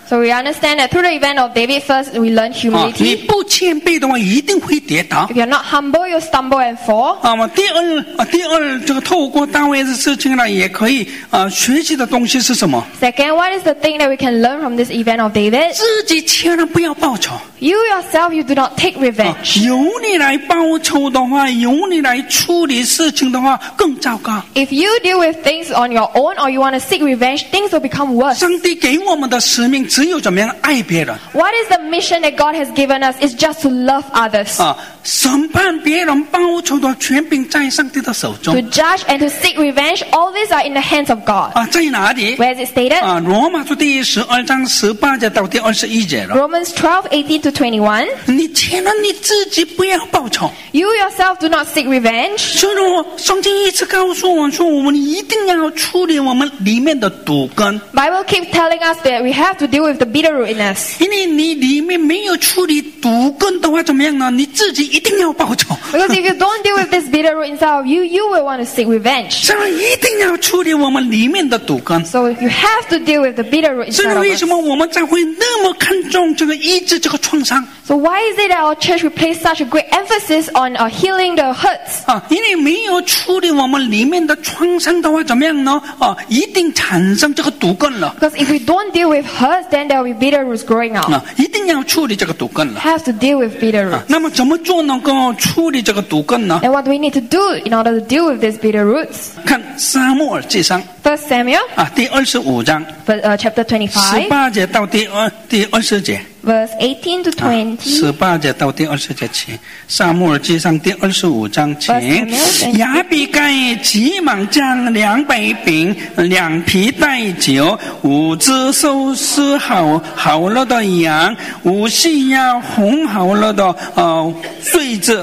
Speaker 2: So we understand that through the event of David, first we learn
Speaker 1: 你
Speaker 2: humility.
Speaker 1: 不谦卑的话，一定会跌倒。
Speaker 2: If you're not humble, you'll stumble and fall.
Speaker 1: 第二，这个透过大卫的事情呢，也可以学习的东西是什么？
Speaker 2: Second, what is the thing that we can learn from this event of David?
Speaker 1: 自己千万不要报仇。
Speaker 2: You yourself, you do not take revenge.
Speaker 1: 由你来报仇的话，由你来处理事情的话，更糟糕。
Speaker 2: If you deal with things on your own or you want to seek revenge, things will become worse.
Speaker 1: 上帝给我们的使命只有怎么样爱别人
Speaker 2: What is the mission that God has given us? Is just to love others.
Speaker 1: 审判别人报仇的权柄在上帝的手中
Speaker 2: To judge and to seek revenge, all these are in the hands of God.
Speaker 1: 在哪里
Speaker 2: Where is it stated?
Speaker 1: 罗马书第12章18节到第21节了。
Speaker 2: Romans 12:18 to 21.
Speaker 1: 你千万你自己不要报仇。
Speaker 2: You yourself do not seek revenge.
Speaker 1: 所以圣经一直告诉我说，我们一定要处理我们里面的毒根。
Speaker 2: Bible keeps telling us that we have to deal with the bitter root in us.
Speaker 1: 因为你里面没有处理毒根的话，怎么样呢？你自己一定要报仇。
Speaker 2: Because if you don't deal with this bitter root inside of you, you will want to seek revenge.
Speaker 1: 所以一定要处理我们里面的毒根。
Speaker 2: So you have to deal with the bitter root
Speaker 1: 所以
Speaker 2: inside of
Speaker 1: 为
Speaker 2: us.
Speaker 1: 什么我们才会那么看重这个医治这个创伤？
Speaker 2: So why is it that our church will place such a great emphasis on healing the hurts?
Speaker 1: 因为没有处理我们里面的创伤的话，怎么样呢？一定产生这个毒根了。
Speaker 2: Because if we don't deal with hurts, then there will be bitter roots growing out.
Speaker 1: 一定要处理这个毒根了。
Speaker 2: Have to deal with bitter roots.
Speaker 1: 那么怎么做能够处理这个毒根呢？
Speaker 2: And what do we need to do in order to deal with these bitter roots?
Speaker 1: 看撒母耳记上
Speaker 2: 1 Samuel
Speaker 1: 第25章
Speaker 2: chapter 25,
Speaker 1: 18节到第20节。
Speaker 2: verse 18 to 20.
Speaker 1: 18节到第20节起，撒母耳记上第25章请。亚比该急忙将200饼、2皮带酒、5只收拾好了的羊、5细鸭烘好了的穗子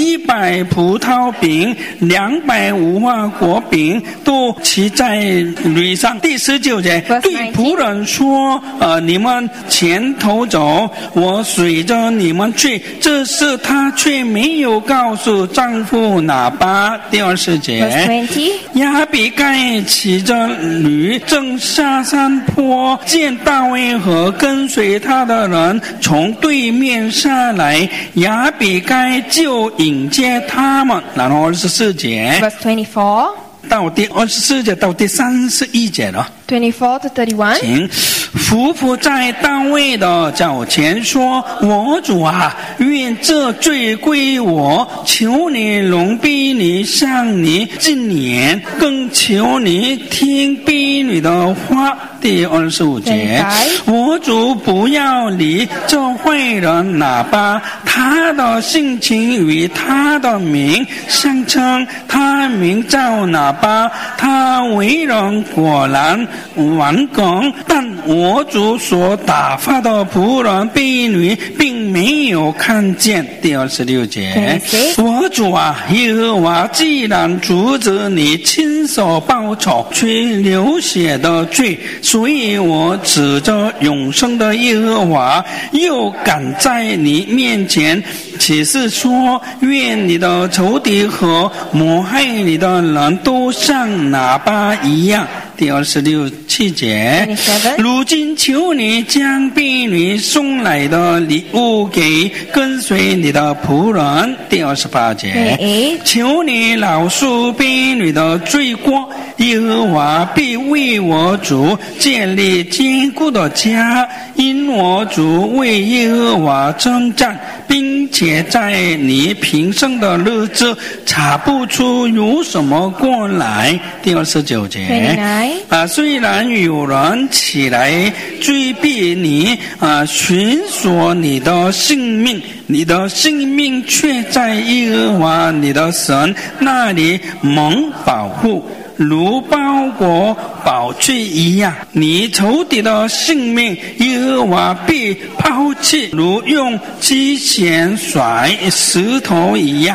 Speaker 1: 100葡萄饼、200无花果饼，都骑在驴上。第19节，对仆人说：你们前头走，我随着你们去。这事他却没有告诉丈夫拿巴。第20节，亚比该骑着驴正下山坡，见大卫和跟随他的人从对面下来，亚比该就迎接他们。然后24节
Speaker 2: verse 24
Speaker 1: 到第24节到第31节了。
Speaker 2: 24 to 31.
Speaker 1: 请夫妇在大卫的脚前说：我主啊，愿这罪归我，求你容婢女向你进言，更求你听婢女的话。第25节，我主不要理这坏人拿巴，他的性情与他的名相称，他名叫拿巴，他为人果然顽梗，但我主所打发的仆人婢女并没有看见。第26节，我主啊，耶和华既然阻止你亲手报仇去流血的罪，所以我指着永生的耶和华，又敢在你面前起誓说：愿你的仇敌和谋害你的人都像拿巴一样。第27节，如今求你将婢女送来的礼物给跟随你的仆人。第28节，求你饶恕婢女的罪过，耶和华必为我主建立坚固的家，因我主为耶和华征战，并且在你平生的日子查不出有什么过来。第29节，虽然有人起来追逼你寻索你的性命，你的性命却在耶和华你的神那里蒙保护，如包裹宝具一样。你仇敌的性命，耶和华必抛弃，如用机弦甩石头一样。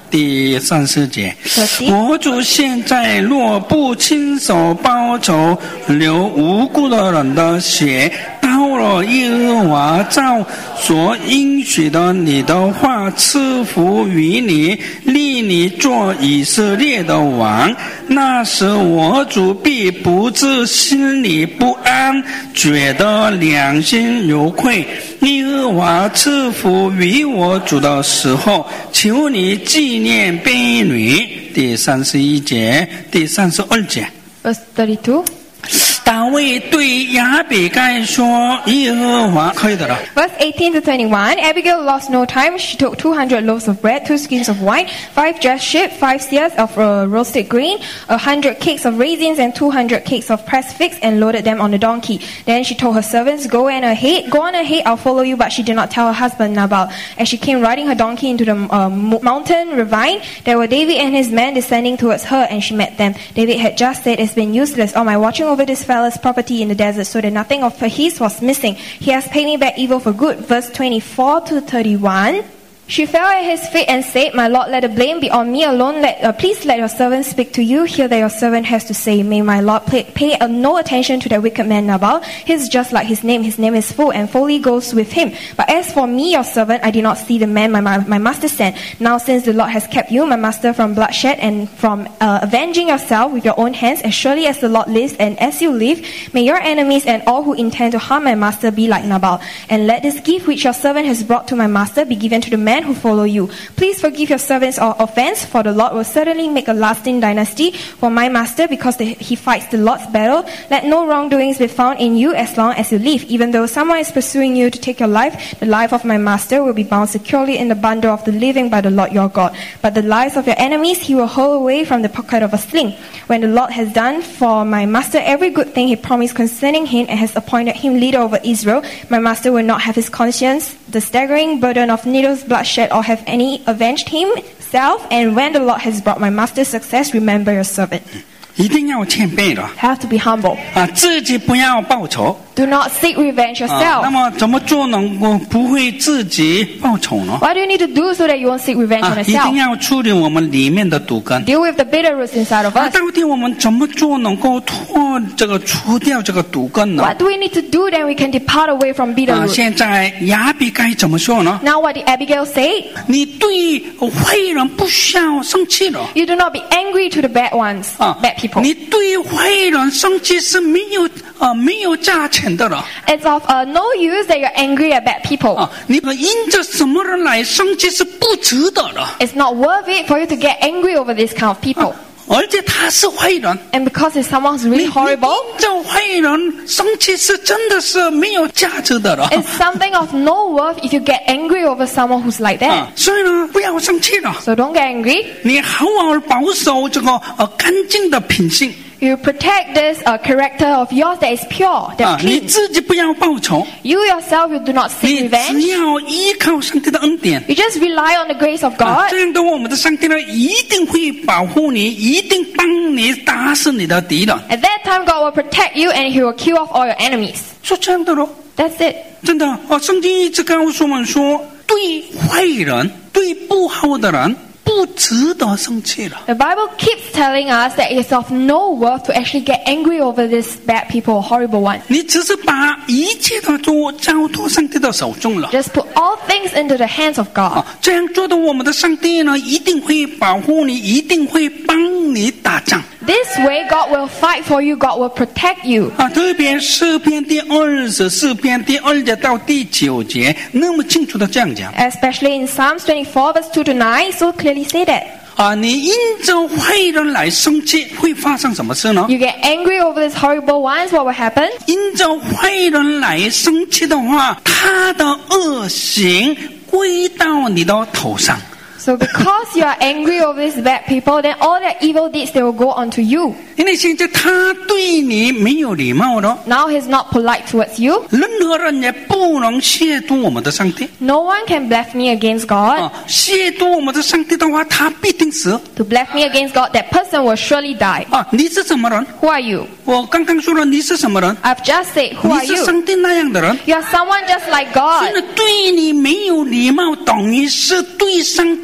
Speaker 1: 第34节，
Speaker 2: 30.
Speaker 1: 我主现在若不亲手报仇，流无辜的人的血，到了耶和华照所应许的你的话赐福于你，立你做以色列的王，那时我主必不致心里不安，觉得良心有愧。耶和华赐福于我主的时候，求你纪念婢女。第31节，第32节。
Speaker 2: Verse 32.
Speaker 1: 大卫对亚比该说：“耶和华可以的了。
Speaker 2: Verse 18 to 21. Abigail lost no time. She took 200 loaves of bread, 2 skins of wine, 5 dressed sheep, 5 seahs of roasted grain, 100 cakes of raisins, and 200 cakes of pressed figs, and loaded them on the donkey. Then she told her servants, Go on ahead, I'll follow you. But she did not tell her husband Nabal. As she came riding her donkey into the mountain ravine, there were David and his men descending towards her, and she met them. David had just said, It's been useless all my watching over this fellow's property in the desert, so that nothing of his was missing. He has paid me back evil for good. Verse 24 to 31. She fell at his feet and said, My Lord, let the blame be on me alone. Please let your servant speak to you. Hear that your servant has to say. May my Lord pay no attention to that wicked man Nabal. He is just like his name. His name is full, and folly goes with him. But as for me, your servant, I did not see the man my master sent. Now since the Lord has kept you, my master, from bloodshed and from avenging yourself with your own hands, as surely as the Lord lives and as you live, may your enemies and all who intend to harm my master be like Nabal. And let this gift which your servant has brought to my master be given to the man who follow you. Please forgive your servants our offense, for the Lord will certainly make a lasting dynasty for my master, because he fights the Lord's battle. Let no wrongdoings be found in you as long as you live. Even though someone is pursuing you to take your life, the life of my master will be bound securely in the bundle of the living by the Lord your God. But the lives of your enemies he will hurl away from the pocket of a sling. When the Lord has done for my master every good thing he promised concerning him, and has appointed him leader over Israel, my master will not have his conscience the staggering burden of needles, bloodshed, or have any avenged himself. And when the Lord has brought my master success, remember your servant.
Speaker 1: 一定要谦卑了
Speaker 2: Have to be humble.
Speaker 1: 自己不要报仇
Speaker 2: Do not seek revenge
Speaker 1: 那
Speaker 2: yourself.
Speaker 1: 么怎么做能够不会自己报仇呢
Speaker 2: What do you need to do so that you won't seek revenge on
Speaker 1: 一定
Speaker 2: yourself?
Speaker 1: 要处理我们里面的毒根
Speaker 2: Deal with the bitter roots inside of us.
Speaker 1: 到底我们怎么做能够除掉这个毒根呢
Speaker 2: What do we need to do then we can depart away from bitter roots?
Speaker 1: 现在亚比该怎么说呢
Speaker 2: Now what did Abigail say?
Speaker 1: 你对坏人不需要生气了
Speaker 2: You do not be angry to the bad ones, bad people.
Speaker 1: 你对坏人生气是没有价钱的了
Speaker 2: It's of no use that you're angry at bad people.
Speaker 1: 你因着什么人来生气是不值得的
Speaker 2: It's not worth it for you to get angry over this kind of people.
Speaker 1: 而且他是坏人
Speaker 2: And because it's someone who's really horrible,
Speaker 1: 因着坏人生气是真的是没有价值的了
Speaker 2: it's something of no worth if you get angry over someone who's like that.
Speaker 1: 所以呢不要生气了
Speaker 2: So don't get angry.
Speaker 1: 你好好保守这个干净的品性
Speaker 2: You protect this character of yours that is pure, that's
Speaker 1: 你
Speaker 2: clean.
Speaker 1: 自己不要报仇
Speaker 2: You yourself, you do not
Speaker 1: 你
Speaker 2: seek
Speaker 1: 只
Speaker 2: revenge.
Speaker 1: 要依靠上帝的恩典
Speaker 2: You just rely on the grace of God.
Speaker 1: 这样的话我们的上帝呢一定会保护你一定帮你打死你的敌人
Speaker 2: At that time, God will protect you and He will kill off all your enemies.
Speaker 1: 是这样的咯
Speaker 2: That's it.
Speaker 1: 真的圣经一直告诉我们说对坏人对不好的人不值得生气了
Speaker 2: The Bible keeps telling us that it's of no worth to actually get angry over these bad people, horrible ones.
Speaker 1: 你只是把一切的都交托上帝的手中了
Speaker 2: Just put all things into the hands of God.
Speaker 1: 这样做的我们的上帝呢一定会保护你一定会帮你打仗
Speaker 2: This way, God will fight for you. God will protect you.
Speaker 1: 特别诗篇第24篇第2节到第9节那么清楚的这样讲
Speaker 2: Especially in Psalms 24, verse 2 to 9, so clearly say that.
Speaker 1: 你因着坏人来生气会发生什么事呢
Speaker 2: You get angry over these horrible ones, what will happen?
Speaker 1: 因着坏人来生气的话他的恶行归到你的头上
Speaker 2: So because you are angry over these bad people, then all their evil deeds, they will go onto you.
Speaker 1: 因为现在他对你没有礼貌了
Speaker 2: Now he's not polite towards you.
Speaker 1: 任何人也不能亵渎我们的上帝
Speaker 2: No one can blaspheme against God.
Speaker 1: 亵渎我们的上帝的话他必定死
Speaker 2: To blaspheme against God, that person will surely die.
Speaker 1: 你是什么人
Speaker 2: Who are you?
Speaker 1: 我刚刚说了你是什么人
Speaker 2: I've just said, who
Speaker 1: 你
Speaker 2: are
Speaker 1: 是
Speaker 2: you?
Speaker 1: 上帝那样的人
Speaker 2: You are someone just like
Speaker 1: 真
Speaker 2: God.
Speaker 1: 的对你没有礼貌等于是对上帝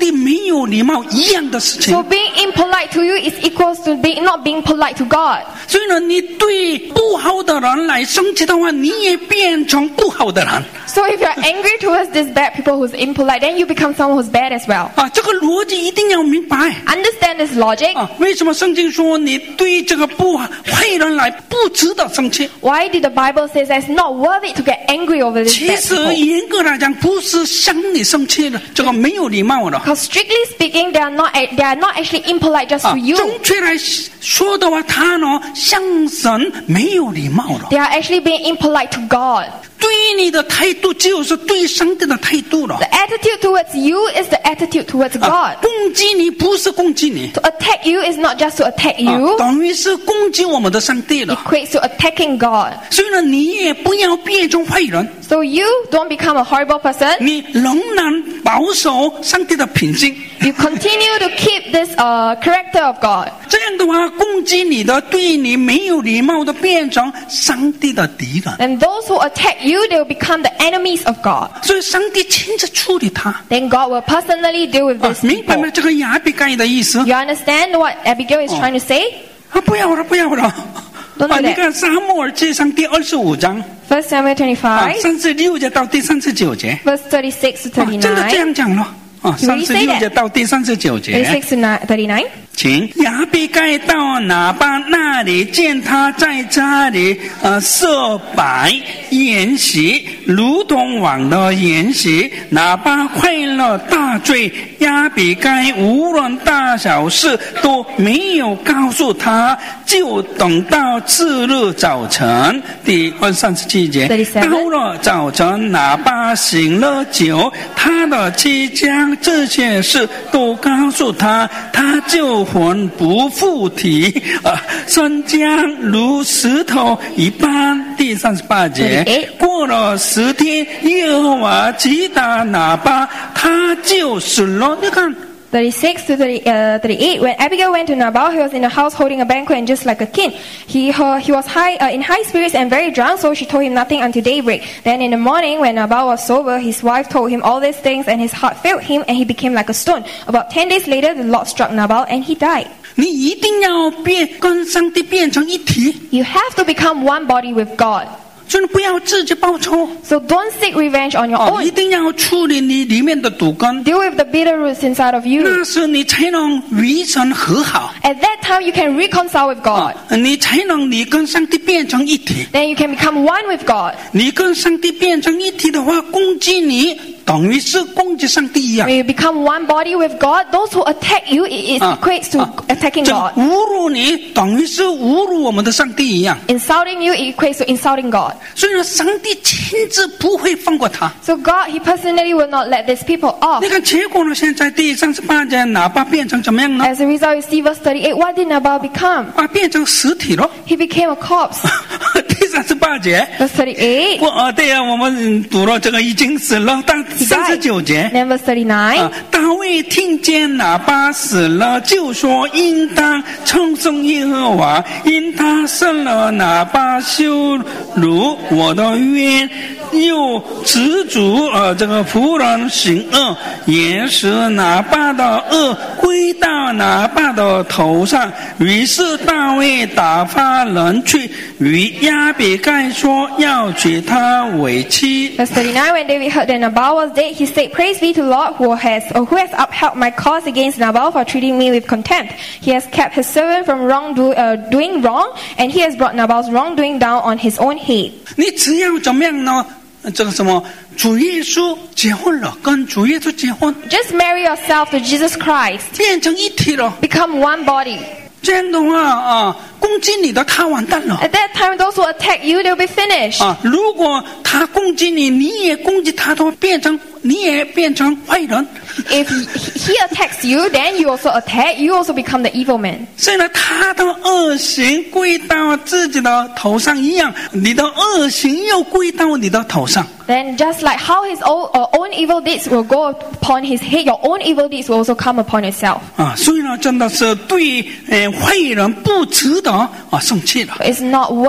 Speaker 1: 帝没有礼貌一样的事情。
Speaker 2: So being impolite to you is equals to not being polite to God.
Speaker 1: 所以呢，你对不好的人来生气的话，你也变成不好的人。
Speaker 2: So if you're angry towards these bad people who's impolite, then you become someone who's bad as well.
Speaker 1: 这个逻辑一定要明白。
Speaker 2: Understand this logic.
Speaker 1: 为什么圣经说你对这个坏人来不值得生气？
Speaker 2: Why did the Bible say that it's not worth it to get angry over these
Speaker 1: 其
Speaker 2: bad
Speaker 1: 实
Speaker 2: people?
Speaker 1: 严格来讲，不是向你生气的，这个没有礼貌的。
Speaker 2: Because strictly speaking, they are not actually impolite just to you.
Speaker 1: 正确来说的话，他呢向神没有礼貌的。
Speaker 2: They are actually being impolite to God.
Speaker 1: 对你的态度就是对上帝的态度了。
Speaker 2: The attitude towards you is the attitude towards God.
Speaker 1: 攻击你不是攻击你，
Speaker 2: To attack you is not just to attack you.
Speaker 1: 等于是攻击我们的上帝了。
Speaker 2: Equates to attacking God.
Speaker 1: 所以呢，你也不要变成坏人，
Speaker 2: So you don't become a horrible person.
Speaker 1: 你仍然保守上帝的品性。
Speaker 2: You continue to keep this character of God.
Speaker 1: 这样的话，攻击你的、对你没有礼貌的，变成上帝的敌人。
Speaker 2: And those who attack you, they will become the enemies of God.
Speaker 1: 所以上帝亲自处理他。
Speaker 2: Then God will personally deal with these
Speaker 1: 明白
Speaker 2: people.
Speaker 1: 吗？这个亚比该的意思？
Speaker 2: You understand what Abigail is trying to say?
Speaker 1: 不要了，不要了。
Speaker 2: Don't do that.
Speaker 1: 你看撒母耳记上第25章
Speaker 2: 1 Samuel 25,
Speaker 1: 36节到第39节，
Speaker 2: verse 36 to
Speaker 1: 真的这
Speaker 2: 39.
Speaker 1: 样讲了。36节到第39节。
Speaker 2: 36 to 39.
Speaker 1: 请亚比该到拿巴那里，见他在家里设摆筵席，如同往的筵席。拿巴快乐大醉，亚比该无论大小事都没有告诉他，就等到次日早晨。第37节，到了早晨，拿巴醒了酒，他的妻将这些事都告诉他，他就魂不附体，身僵如石头一般。第38节，过了10天，耶和华击打拿巴，他就死了。你看。
Speaker 2: 36 to 38. When Abigail went to Nabal, he was in the house holding a banquet and just like a king. He was in high spirits and very drunk, so she told him nothing until daybreak. Then in the morning, when Nabal was sober, his wife told him all these things, and his heart failed him, and he became like a stone. About 10 days later, the Lord struck Nabal, and he died.
Speaker 1: 你一定要跟上帝变成一体。
Speaker 2: You have to become one body with God.
Speaker 1: 就是不要自己报仇。
Speaker 2: So don't seek revenge on your own.
Speaker 1: 一定要处理你里面的毒根。
Speaker 2: Deal with the bitter roots inside of you.
Speaker 1: 那时你才能与神和好。
Speaker 2: At that time, you can reconcile with God.
Speaker 1: 你才能你跟上帝变成一体。
Speaker 2: Then you can become one with God.
Speaker 1: 你跟上帝变成一体的话，攻击你等于是攻击上帝一样。
Speaker 2: When you become one body with God, those who attack you, it equates to attacking God.
Speaker 1: 侮辱你等于是侮辱我们的上帝一样。
Speaker 2: Insulting you, it equates to insulting God.
Speaker 1: 所以呢，上帝亲自不会放过他。
Speaker 2: So God, He personally will not let these people off.
Speaker 1: 你看结果呢？现在第38节，拿巴变成怎么样呢？
Speaker 2: As a result, you see verse 38. What did Nabal become?
Speaker 1: 变成实体了。
Speaker 2: He became a corpse.
Speaker 1: 第38节。
Speaker 2: Verse 38.
Speaker 1: 对呀，我们读了这个已经死了。但39节。
Speaker 2: Then verse 39.
Speaker 1: 大卫听见拿巴死了，就说应当称颂耶和华，因他生了拿巴羞辱我的冤，又止住这个仆人行恶，也使拿巴的恶归到拿巴的头上。于是大卫打发人去与亚比该说，要娶她为妻。
Speaker 2: Verse 39. When David heard that Nabal was dead, he said, Praise be to the Lord who has upheld my cause against Nabal for treating me with contempt. He has kept his servant from doing wrong, and he has brought Nabal's wrongdoing down on his own head.
Speaker 1: 你只要怎么样呢？这个什么主耶稣结婚了，跟主耶稣结婚，
Speaker 2: Just marry yourself to Jesus Christ.
Speaker 1: 变成一体了。
Speaker 2: Become one body.
Speaker 1: 这样的话攻击你的他完蛋了。
Speaker 2: At that time, those who attack you, they'll be finished.
Speaker 1: 如果他攻击你，你也攻击他，都你也变成坏人。
Speaker 2: If he attacks you, then you also attack. You also become the evil man.
Speaker 1: 所以呢，他的恶行归到自己的头上一样，你的恶行又归到你的头上。
Speaker 2: Then just like how his own evil deeds will go upon his head, your own evil deeds will also come upon yourself.
Speaker 1: 所以呢，真的是对坏人不值得生气了。
Speaker 2: It's not worth it to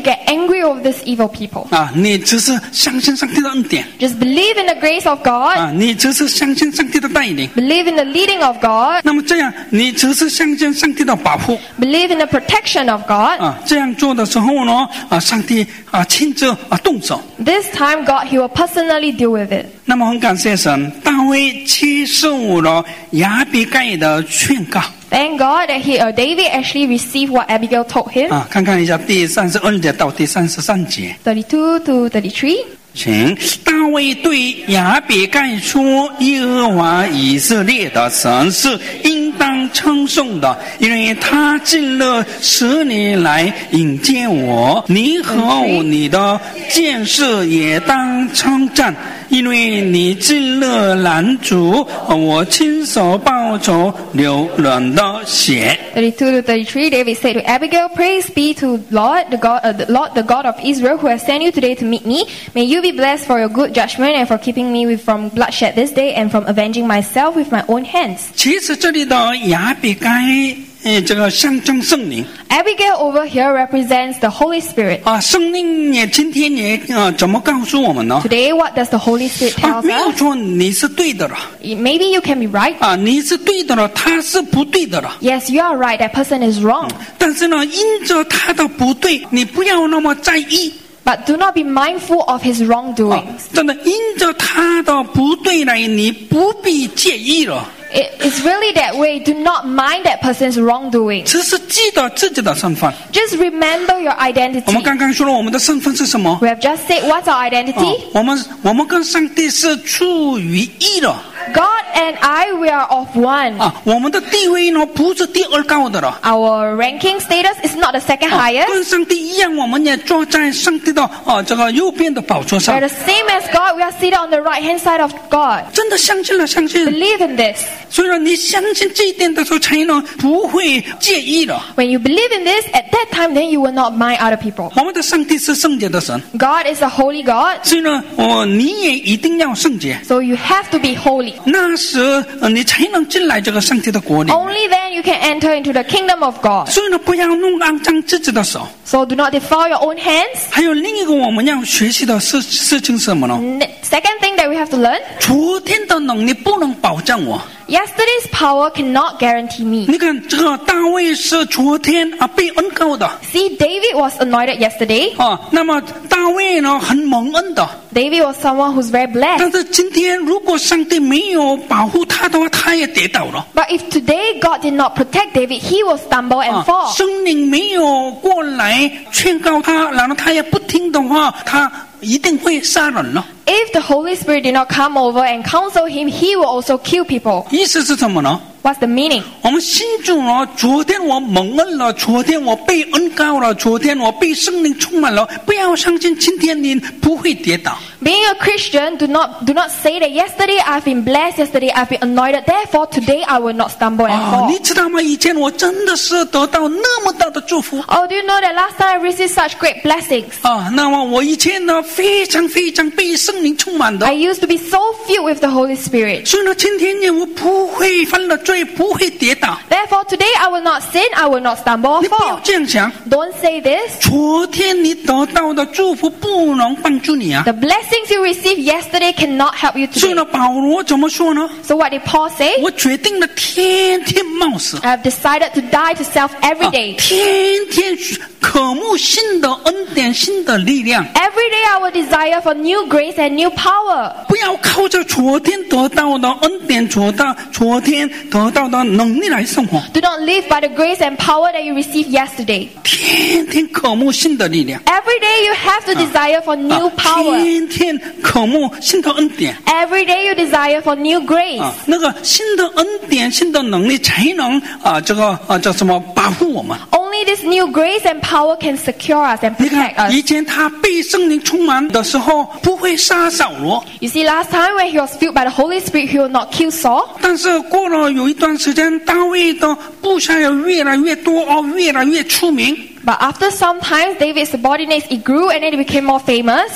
Speaker 2: get angry over these evil people.
Speaker 1: 你只是相信上帝的恩典
Speaker 2: Just believe in the grace of God.
Speaker 1: 你只是相信上帝的带领
Speaker 2: Believe in the leading of God.
Speaker 1: 那么这样你只是相信上帝的保护
Speaker 2: Believe in the protection of God.
Speaker 1: 这样做的时候呢上帝亲自动手
Speaker 2: This time God, He will personally deal with it.
Speaker 1: 那么很感谢神大卫接受了亚比该的劝告
Speaker 2: Thank God that David actually received what Abigail told him.
Speaker 1: 看看一下第32节到第33节
Speaker 2: 32 to 33.
Speaker 1: 请大卫对亚比该说耶和华以色列的神是应当称颂的因为他进了10年来迎接我你和你的剑士也当称赞因为你进了拦阻我亲手报仇流人的血
Speaker 2: 32 to 33, David said to Abigail, Praise be to Lord, the God of Israel, who has sent you today to meet me. May you be blessed for your good judgment and for keeping me from bloodshed this day and from avenging myself with my own hands.
Speaker 1: 其实这里的亚比该这个象征圣灵
Speaker 2: Abigail over here represents the Holy Spirit.
Speaker 1: 圣灵也今天也怎么告诉我们呢
Speaker 2: Today, what does the Holy Spirit tell
Speaker 1: 没有
Speaker 2: us?
Speaker 1: 说你是对的了
Speaker 2: Maybe you can be right.
Speaker 1: 你是对的了他是不对的了
Speaker 2: Yes, you are right. That person is wrong.
Speaker 1: 但是呢因着他的不对你不要那么在意
Speaker 2: But do not be mindful of his wrongdoings.
Speaker 1: 真的因着他的不对来你不必介意了
Speaker 2: It's really that way. Do not mind that person's wrongdoing.
Speaker 1: 只是记得自己的身份
Speaker 2: Just remember your
Speaker 1: 我们
Speaker 2: identity.
Speaker 1: 刚刚说了我们的身份是什么
Speaker 2: We have just said what's our identity.
Speaker 1: 我们跟上帝是处于一的
Speaker 2: God and I, we are of one.
Speaker 1: 我们的地位呢不是第二高的了
Speaker 2: Our ranking status is not the second
Speaker 1: 跟
Speaker 2: highest.
Speaker 1: 上帝一样我们也坐在上帝的这个右边的宝座
Speaker 2: We
Speaker 1: 上
Speaker 2: are the same as God. We are seated on the right hand side of God.
Speaker 1: 真的相信了相信
Speaker 2: Believe in this.
Speaker 1: 所以呢你相信这一点的时候才能不会介意了
Speaker 2: When you believe in this, at that time, then you will not mind other people.
Speaker 1: 我们的上帝是圣洁的神
Speaker 2: God is a holy God,
Speaker 1: 所以呢你也一定要圣洁
Speaker 2: so you have to be holy.
Speaker 1: 那时你才能进来这个上帝的国里
Speaker 2: Only then you can enter into the kingdom of God.
Speaker 1: 所以呢不要弄肮脏自己的手
Speaker 2: So do not defile your own hands.
Speaker 1: 还有另一个我们要学习的事情是什么呢
Speaker 2: Second thing that we have to learn,
Speaker 1: 昨天的能力不能保障我
Speaker 2: yesterday's power cannot guarantee me.
Speaker 1: 你看这个大卫是昨天被恩膏的
Speaker 2: See, David was anointed yesterday.
Speaker 1: 那么大卫呢很蒙恩的
Speaker 2: David was someone who's very blessed.
Speaker 1: 但是今天如果上帝没有保护他的话他也跌倒了
Speaker 2: But if today God did not protect David, he will stumble and fall.
Speaker 1: 圣灵没有过来劝告他然后他也不听的话他一定会杀人了
Speaker 2: If the Holy Spirit did not come over and counsel him, he will also kill people.
Speaker 1: 意思是什么呢
Speaker 2: What's the meaning?
Speaker 1: 我们信主了昨天我蒙恩了昨天我被恩膏了昨天我被圣灵充满了不要相信今天你不会跌倒
Speaker 2: Being a Christian, do not say that yesterday I've been blessed, yesterday I've been anointed, therefore today I will not stumble and fall.
Speaker 1: 你知道吗以前我真的是得到那么大的祝福
Speaker 2: Oh, do you know that last time I received such great blessings?
Speaker 1: 那么我以前呢非常非常被圣灵充满的
Speaker 2: I used to be so filled with the Holy Spirit.
Speaker 1: 所以呢今天呢我不会犯了罪不会跌倒
Speaker 2: Therefore today I will not sin, I will not stumble or
Speaker 1: 你不要
Speaker 2: fall.
Speaker 1: 这样想
Speaker 2: Don't say this.
Speaker 1: 昨天你得到的祝福不能帮助你
Speaker 2: The blessings you received yesterday cannot help you
Speaker 1: 所以
Speaker 2: today.
Speaker 1: 呢保罗怎么说呢
Speaker 2: So what did Paul say?
Speaker 1: 我决定了天天冒死
Speaker 2: I have decided to die to self every day.
Speaker 1: 天天渴慕新的恩典新的力量
Speaker 2: Every day I will desire for new grace and new power.
Speaker 1: 不要靠着昨天得到的恩典昨天得到的能力来生活
Speaker 2: Do not live by the grace and power that you received yesterday.
Speaker 1: 天天渴慕新的力量
Speaker 2: Every day you have to desire for new power.
Speaker 1: 天天渴慕新的恩典
Speaker 2: Every day you desire for new grace.
Speaker 1: 那个新的恩典新的能力才能这个叫什么保护我们
Speaker 2: Only this new grace and power can secure us and
Speaker 1: 你
Speaker 2: protect
Speaker 1: 看
Speaker 2: us.
Speaker 1: 以前他被圣灵充满的时候不会杀扫罗
Speaker 2: You see, last time when he was filled by the Holy Spirit, he will not kill Saul.
Speaker 1: 但是过了有一段时间大卫的部下有越来越多越来越出名
Speaker 2: But after some time, David's subordinates, it grew and then it became more famous.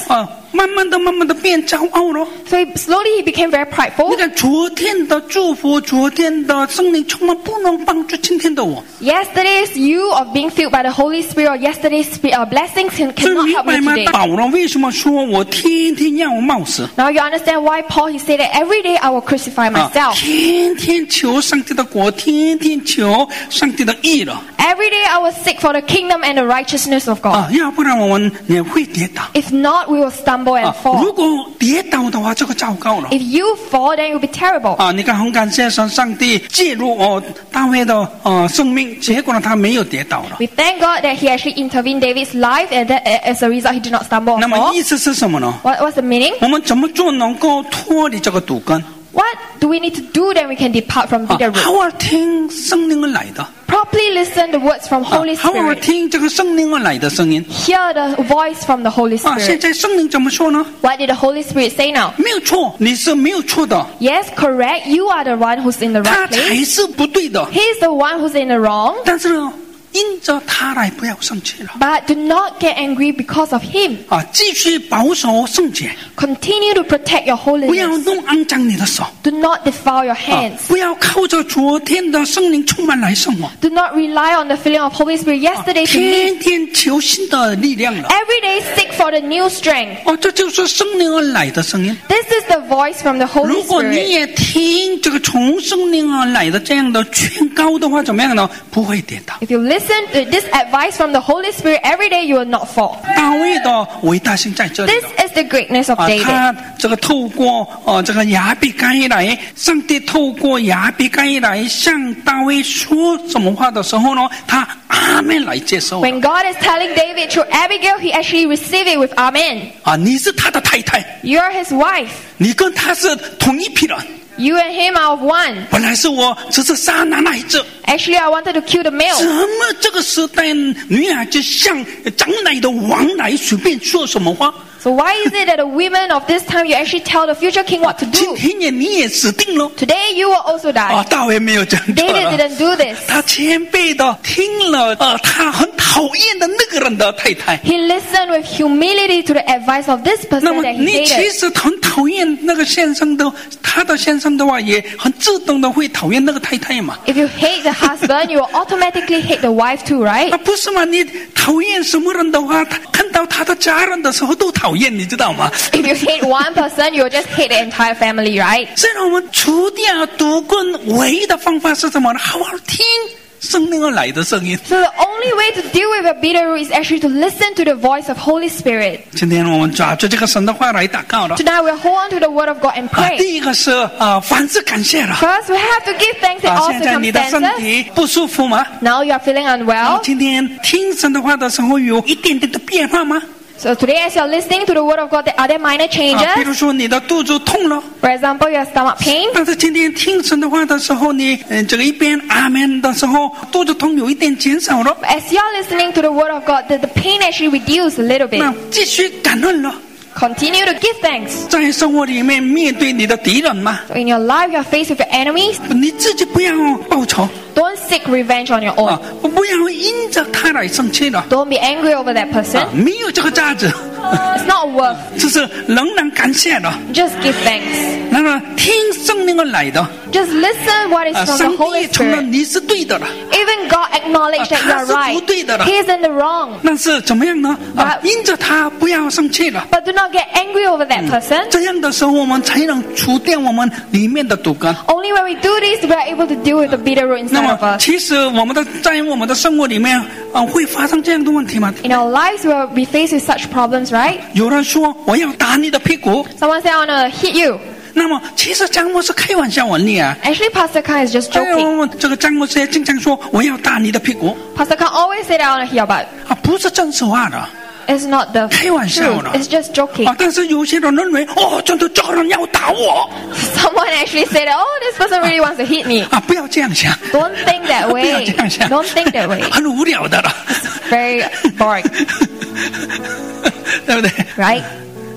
Speaker 1: 慢慢的变骄傲了。
Speaker 2: So slowly he became very
Speaker 1: 你
Speaker 2: prideful.
Speaker 1: 看昨天的祝福，昨天的圣灵充满，不能帮助今天的我。
Speaker 2: Yesterday's you of being filled by the Holy Spirit or yesterday's blessings
Speaker 1: 所以
Speaker 2: cannot
Speaker 1: 明
Speaker 2: help
Speaker 1: 白
Speaker 2: you
Speaker 1: 吗？
Speaker 2: today.
Speaker 1: 保罗为什么说我天天要冒死？
Speaker 2: Now you understand why Paul he said that every day I will crucify
Speaker 1: 啊，
Speaker 2: myself.
Speaker 1: 天天求上帝的国，天天求上帝的义了
Speaker 2: Every day I will seek for the kingdom and the righteousness of God.
Speaker 1: 啊，要不然我们也会跌倒
Speaker 2: If not, we will stumble and
Speaker 1: 啊。如
Speaker 2: fall.
Speaker 1: 果跌倒的话，这个糟糕了
Speaker 2: If you fall, then you'll be terrible.
Speaker 1: 啊！你看，很感谢神，上帝介入大卫的生命，结果呢，他没有跌倒了。
Speaker 2: We thank God that he actually intervened David's life and that as a result he did not stumble
Speaker 1: 那
Speaker 2: or
Speaker 1: 么
Speaker 2: fall.
Speaker 1: 意思是什么呢？
Speaker 2: What's the meaning?
Speaker 1: 我们怎么做能够脱离这个毒根？
Speaker 2: What do we need to do then we can depart from
Speaker 1: 啊，
Speaker 2: bitter root?
Speaker 1: 好好听圣灵而来的，
Speaker 2: Properly listen the words from
Speaker 1: 啊
Speaker 2: Holy
Speaker 1: 好好
Speaker 2: Spirit.
Speaker 1: 听这个圣灵而来的声音
Speaker 2: Hear the voice from the Holy
Speaker 1: 啊！现
Speaker 2: Spirit.
Speaker 1: 在圣灵怎么说呢？
Speaker 2: What did the Holy Spirit say now?
Speaker 1: 没有错，你是没有错的，
Speaker 2: Yes, correct. You are the one who's in the
Speaker 1: 他
Speaker 2: right place.
Speaker 1: 才是不对的。
Speaker 2: He's the one who's in the wrong.
Speaker 1: 但是呢，因着他来，不要生气了
Speaker 2: But do not get angry because of him.
Speaker 1: 啊！继续保守圣洁，
Speaker 2: Continue to protect your
Speaker 1: 不要
Speaker 2: holiness.
Speaker 1: 弄肮脏你的手
Speaker 2: Do not defile your
Speaker 1: 啊
Speaker 2: hands.！
Speaker 1: 不要靠着昨天的圣灵充满来生活，
Speaker 2: Do not rely on the feeling of Holy Spirit yesterday to live.
Speaker 1: 天天求新的力量了
Speaker 2: Every day seek for the new strength.
Speaker 1: 哦！这就是圣灵而来的声音。
Speaker 2: This is the voice from the Holy
Speaker 1: 如果你
Speaker 2: Spirit.
Speaker 1: 也听这个从圣灵而来的这样的劝告的话，怎么样呢？不会跌倒。
Speaker 2: If you listen to this advice from the Holy Spirit every day, you will not fall.
Speaker 1: 大卫的伟大性在这里
Speaker 2: This
Speaker 1: 了
Speaker 2: is the greatness of
Speaker 1: 啊！
Speaker 2: David.
Speaker 1: 他这个透过这个亚比该来，上帝透过亚比该来向大卫说什么话的时候呢？他阿门来接受了
Speaker 2: When God is telling David through Abigail, he actually received it with Amen.
Speaker 1: 啊！你是他的太太，
Speaker 2: You are his wife.
Speaker 1: 你跟他是同一批人。
Speaker 2: You and him are of one.
Speaker 1: 本来是我只是杀男孩子，
Speaker 2: Actually, I wanted to kill the
Speaker 1: 怎
Speaker 2: male.
Speaker 1: 么这个时代女孩子像将来的王来随便说什么话？
Speaker 2: So why is it that the women of this time, you actually tell the future king what to
Speaker 1: 今
Speaker 2: do?
Speaker 1: 天你也死定了
Speaker 2: Today, you will also
Speaker 1: 啊！
Speaker 2: die.
Speaker 1: 大卫没有这样做
Speaker 2: David
Speaker 1: 了。
Speaker 2: didn't do this.
Speaker 1: 他谦卑的听了他很讨厌的那个人的太太。
Speaker 2: He listened with humility to the advice of this
Speaker 1: 那
Speaker 2: person
Speaker 1: 么
Speaker 2: that he
Speaker 1: 你其
Speaker 2: hated.
Speaker 1: 实很讨厌那个先生的，他的先生的话也很自动的会讨厌那个太太嘛？
Speaker 2: If you hate the husband, you will automatically hate the wife too, right?
Speaker 1: 啊，不是吗？你讨厌什么人的话，他看到他的家人的时候都讨厌，你知道吗？
Speaker 2: If you hate one person, you will just hate the entire family, right?
Speaker 1: 所以我们除掉毒根唯一的方法是什么呢？好好听圣灵而来的声音。
Speaker 2: So the only way to deal with a bitter root is actually to listen to the voice of Holy Spirit.
Speaker 1: 今天我们抓住这个神的话来祷告了。
Speaker 2: Tonight we'll hold on to the word of God and
Speaker 1: 啊，
Speaker 2: pray.
Speaker 1: 第一个是凡事感谢了。
Speaker 2: First, we have to give thanks in
Speaker 1: 啊，
Speaker 2: all
Speaker 1: 现在你的身
Speaker 2: circumstances.
Speaker 1: 体不舒服吗？
Speaker 2: Now you are feeling
Speaker 1: 啊
Speaker 2: unwell.
Speaker 1: 今天听神的话的时候有一点点的变化吗？
Speaker 2: So today as you're listening to the word of God, are there minor
Speaker 1: 啊，比
Speaker 2: changes?
Speaker 1: 如说你的肚子痛了。
Speaker 2: For example, your stomach pain.
Speaker 1: 但是今天听神的话的时候，你这个一边阿门的时候，肚子痛有一点减少了。
Speaker 2: As you're listening to the word of God, the pain actually reduced a little
Speaker 1: 那
Speaker 2: bit.
Speaker 1: 继续感恩了。
Speaker 2: Continue to give thanks.
Speaker 1: 在生活里面面对你的敌人嘛，
Speaker 2: So in your life, you're faced with your enemies.
Speaker 1: 你自己不要报仇
Speaker 2: Don't seek revenge on your
Speaker 1: 啊
Speaker 2: own.，
Speaker 1: 不要因着他来生气了
Speaker 2: Don't be angry over that
Speaker 1: 啊
Speaker 2: person.，
Speaker 1: 没有这个价值，
Speaker 2: It's not worth.
Speaker 1: 只是仍然感谢了。
Speaker 2: Just give thanks.
Speaker 1: 那么听圣灵而来的
Speaker 2: Just listen what is
Speaker 1: 啊，
Speaker 2: from
Speaker 1: 上
Speaker 2: the
Speaker 1: 帝
Speaker 2: Holy
Speaker 1: 也承认
Speaker 2: Spirit.
Speaker 1: 你是对的了。
Speaker 2: Even God acknowledged that you are
Speaker 1: 他是
Speaker 2: right.
Speaker 1: 不对的了。
Speaker 2: He is in the wrong.
Speaker 1: 但是怎么样呢？啊，
Speaker 2: But-
Speaker 1: 因着他不要生气了。
Speaker 2: But do not get angry over that person.
Speaker 1: 这样的时候，我们才能除掉我们里面的毒根。
Speaker 2: Only when we do this, we are able to deal with the bitter root
Speaker 1: 那
Speaker 2: inside of
Speaker 1: 么，
Speaker 2: us.
Speaker 1: 其实在我们的生活里面，会发生这样的问题吗？
Speaker 2: In our lives, we will be faced with such problems, right?
Speaker 1: 有人说我要打你的屁股，
Speaker 2: Someone say, I want to hit you.
Speaker 1: 那么其实张牧师开玩笑玩你啊。
Speaker 2: Actually, Pastor Khan is just
Speaker 1: 哎
Speaker 2: joking.
Speaker 1: 呦，这个张牧师也经常说我要打你的屁股
Speaker 2: Pastor Khan always say that I want to hit your butt.
Speaker 1: 啊，不是真实话的
Speaker 2: It's not the
Speaker 1: 开玩笑
Speaker 2: truth.
Speaker 1: 的
Speaker 2: It's just joking.
Speaker 1: 啊。但是有些人认为真的这个人要打我
Speaker 2: Someone actually said, oh, this person really wants to hit me.
Speaker 1: 啊，不要这样想，
Speaker 2: Don't think that
Speaker 1: 不要
Speaker 2: way.
Speaker 1: 这样想，
Speaker 2: Don't think that way.
Speaker 1: 很无聊的了，
Speaker 2: Very boring,
Speaker 1: 对不对？
Speaker 2: right?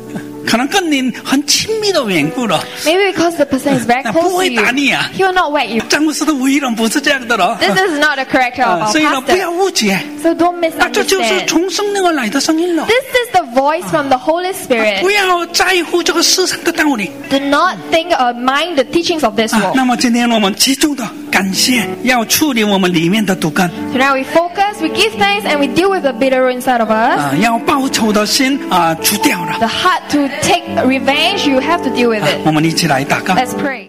Speaker 1: 可能跟你很亲密的缘故了，
Speaker 2: Maybe because the person is very
Speaker 1: 那
Speaker 2: close
Speaker 1: 不
Speaker 2: to
Speaker 1: 会
Speaker 2: you.
Speaker 1: 打你啊。
Speaker 2: He will not whack you.
Speaker 1: 詹姆斯的为人不是这样的了，
Speaker 2: This is not the character of our
Speaker 1: 所以呢，不
Speaker 2: pastor.
Speaker 1: 要误解，
Speaker 2: So don't
Speaker 1: 那这就是
Speaker 2: misunderstand.
Speaker 1: 从圣灵而来的声音了。
Speaker 2: This is the voice from the Holy
Speaker 1: 不
Speaker 2: Spirit.
Speaker 1: 要在乎这个世上的道理
Speaker 2: Do not think or mind the teachings of this
Speaker 1: 啊。
Speaker 2: world.
Speaker 1: 那么今天我们集中的感谢，要处理我们里面的毒根
Speaker 2: So now we focus, we give thanks, and we deal with the bitter inside of us.
Speaker 1: 啊，要报仇的心啊除掉了。
Speaker 2: The heart to take revenge, you have to deal with it.
Speaker 1: 我们一起来祷告。
Speaker 2: Let's pray.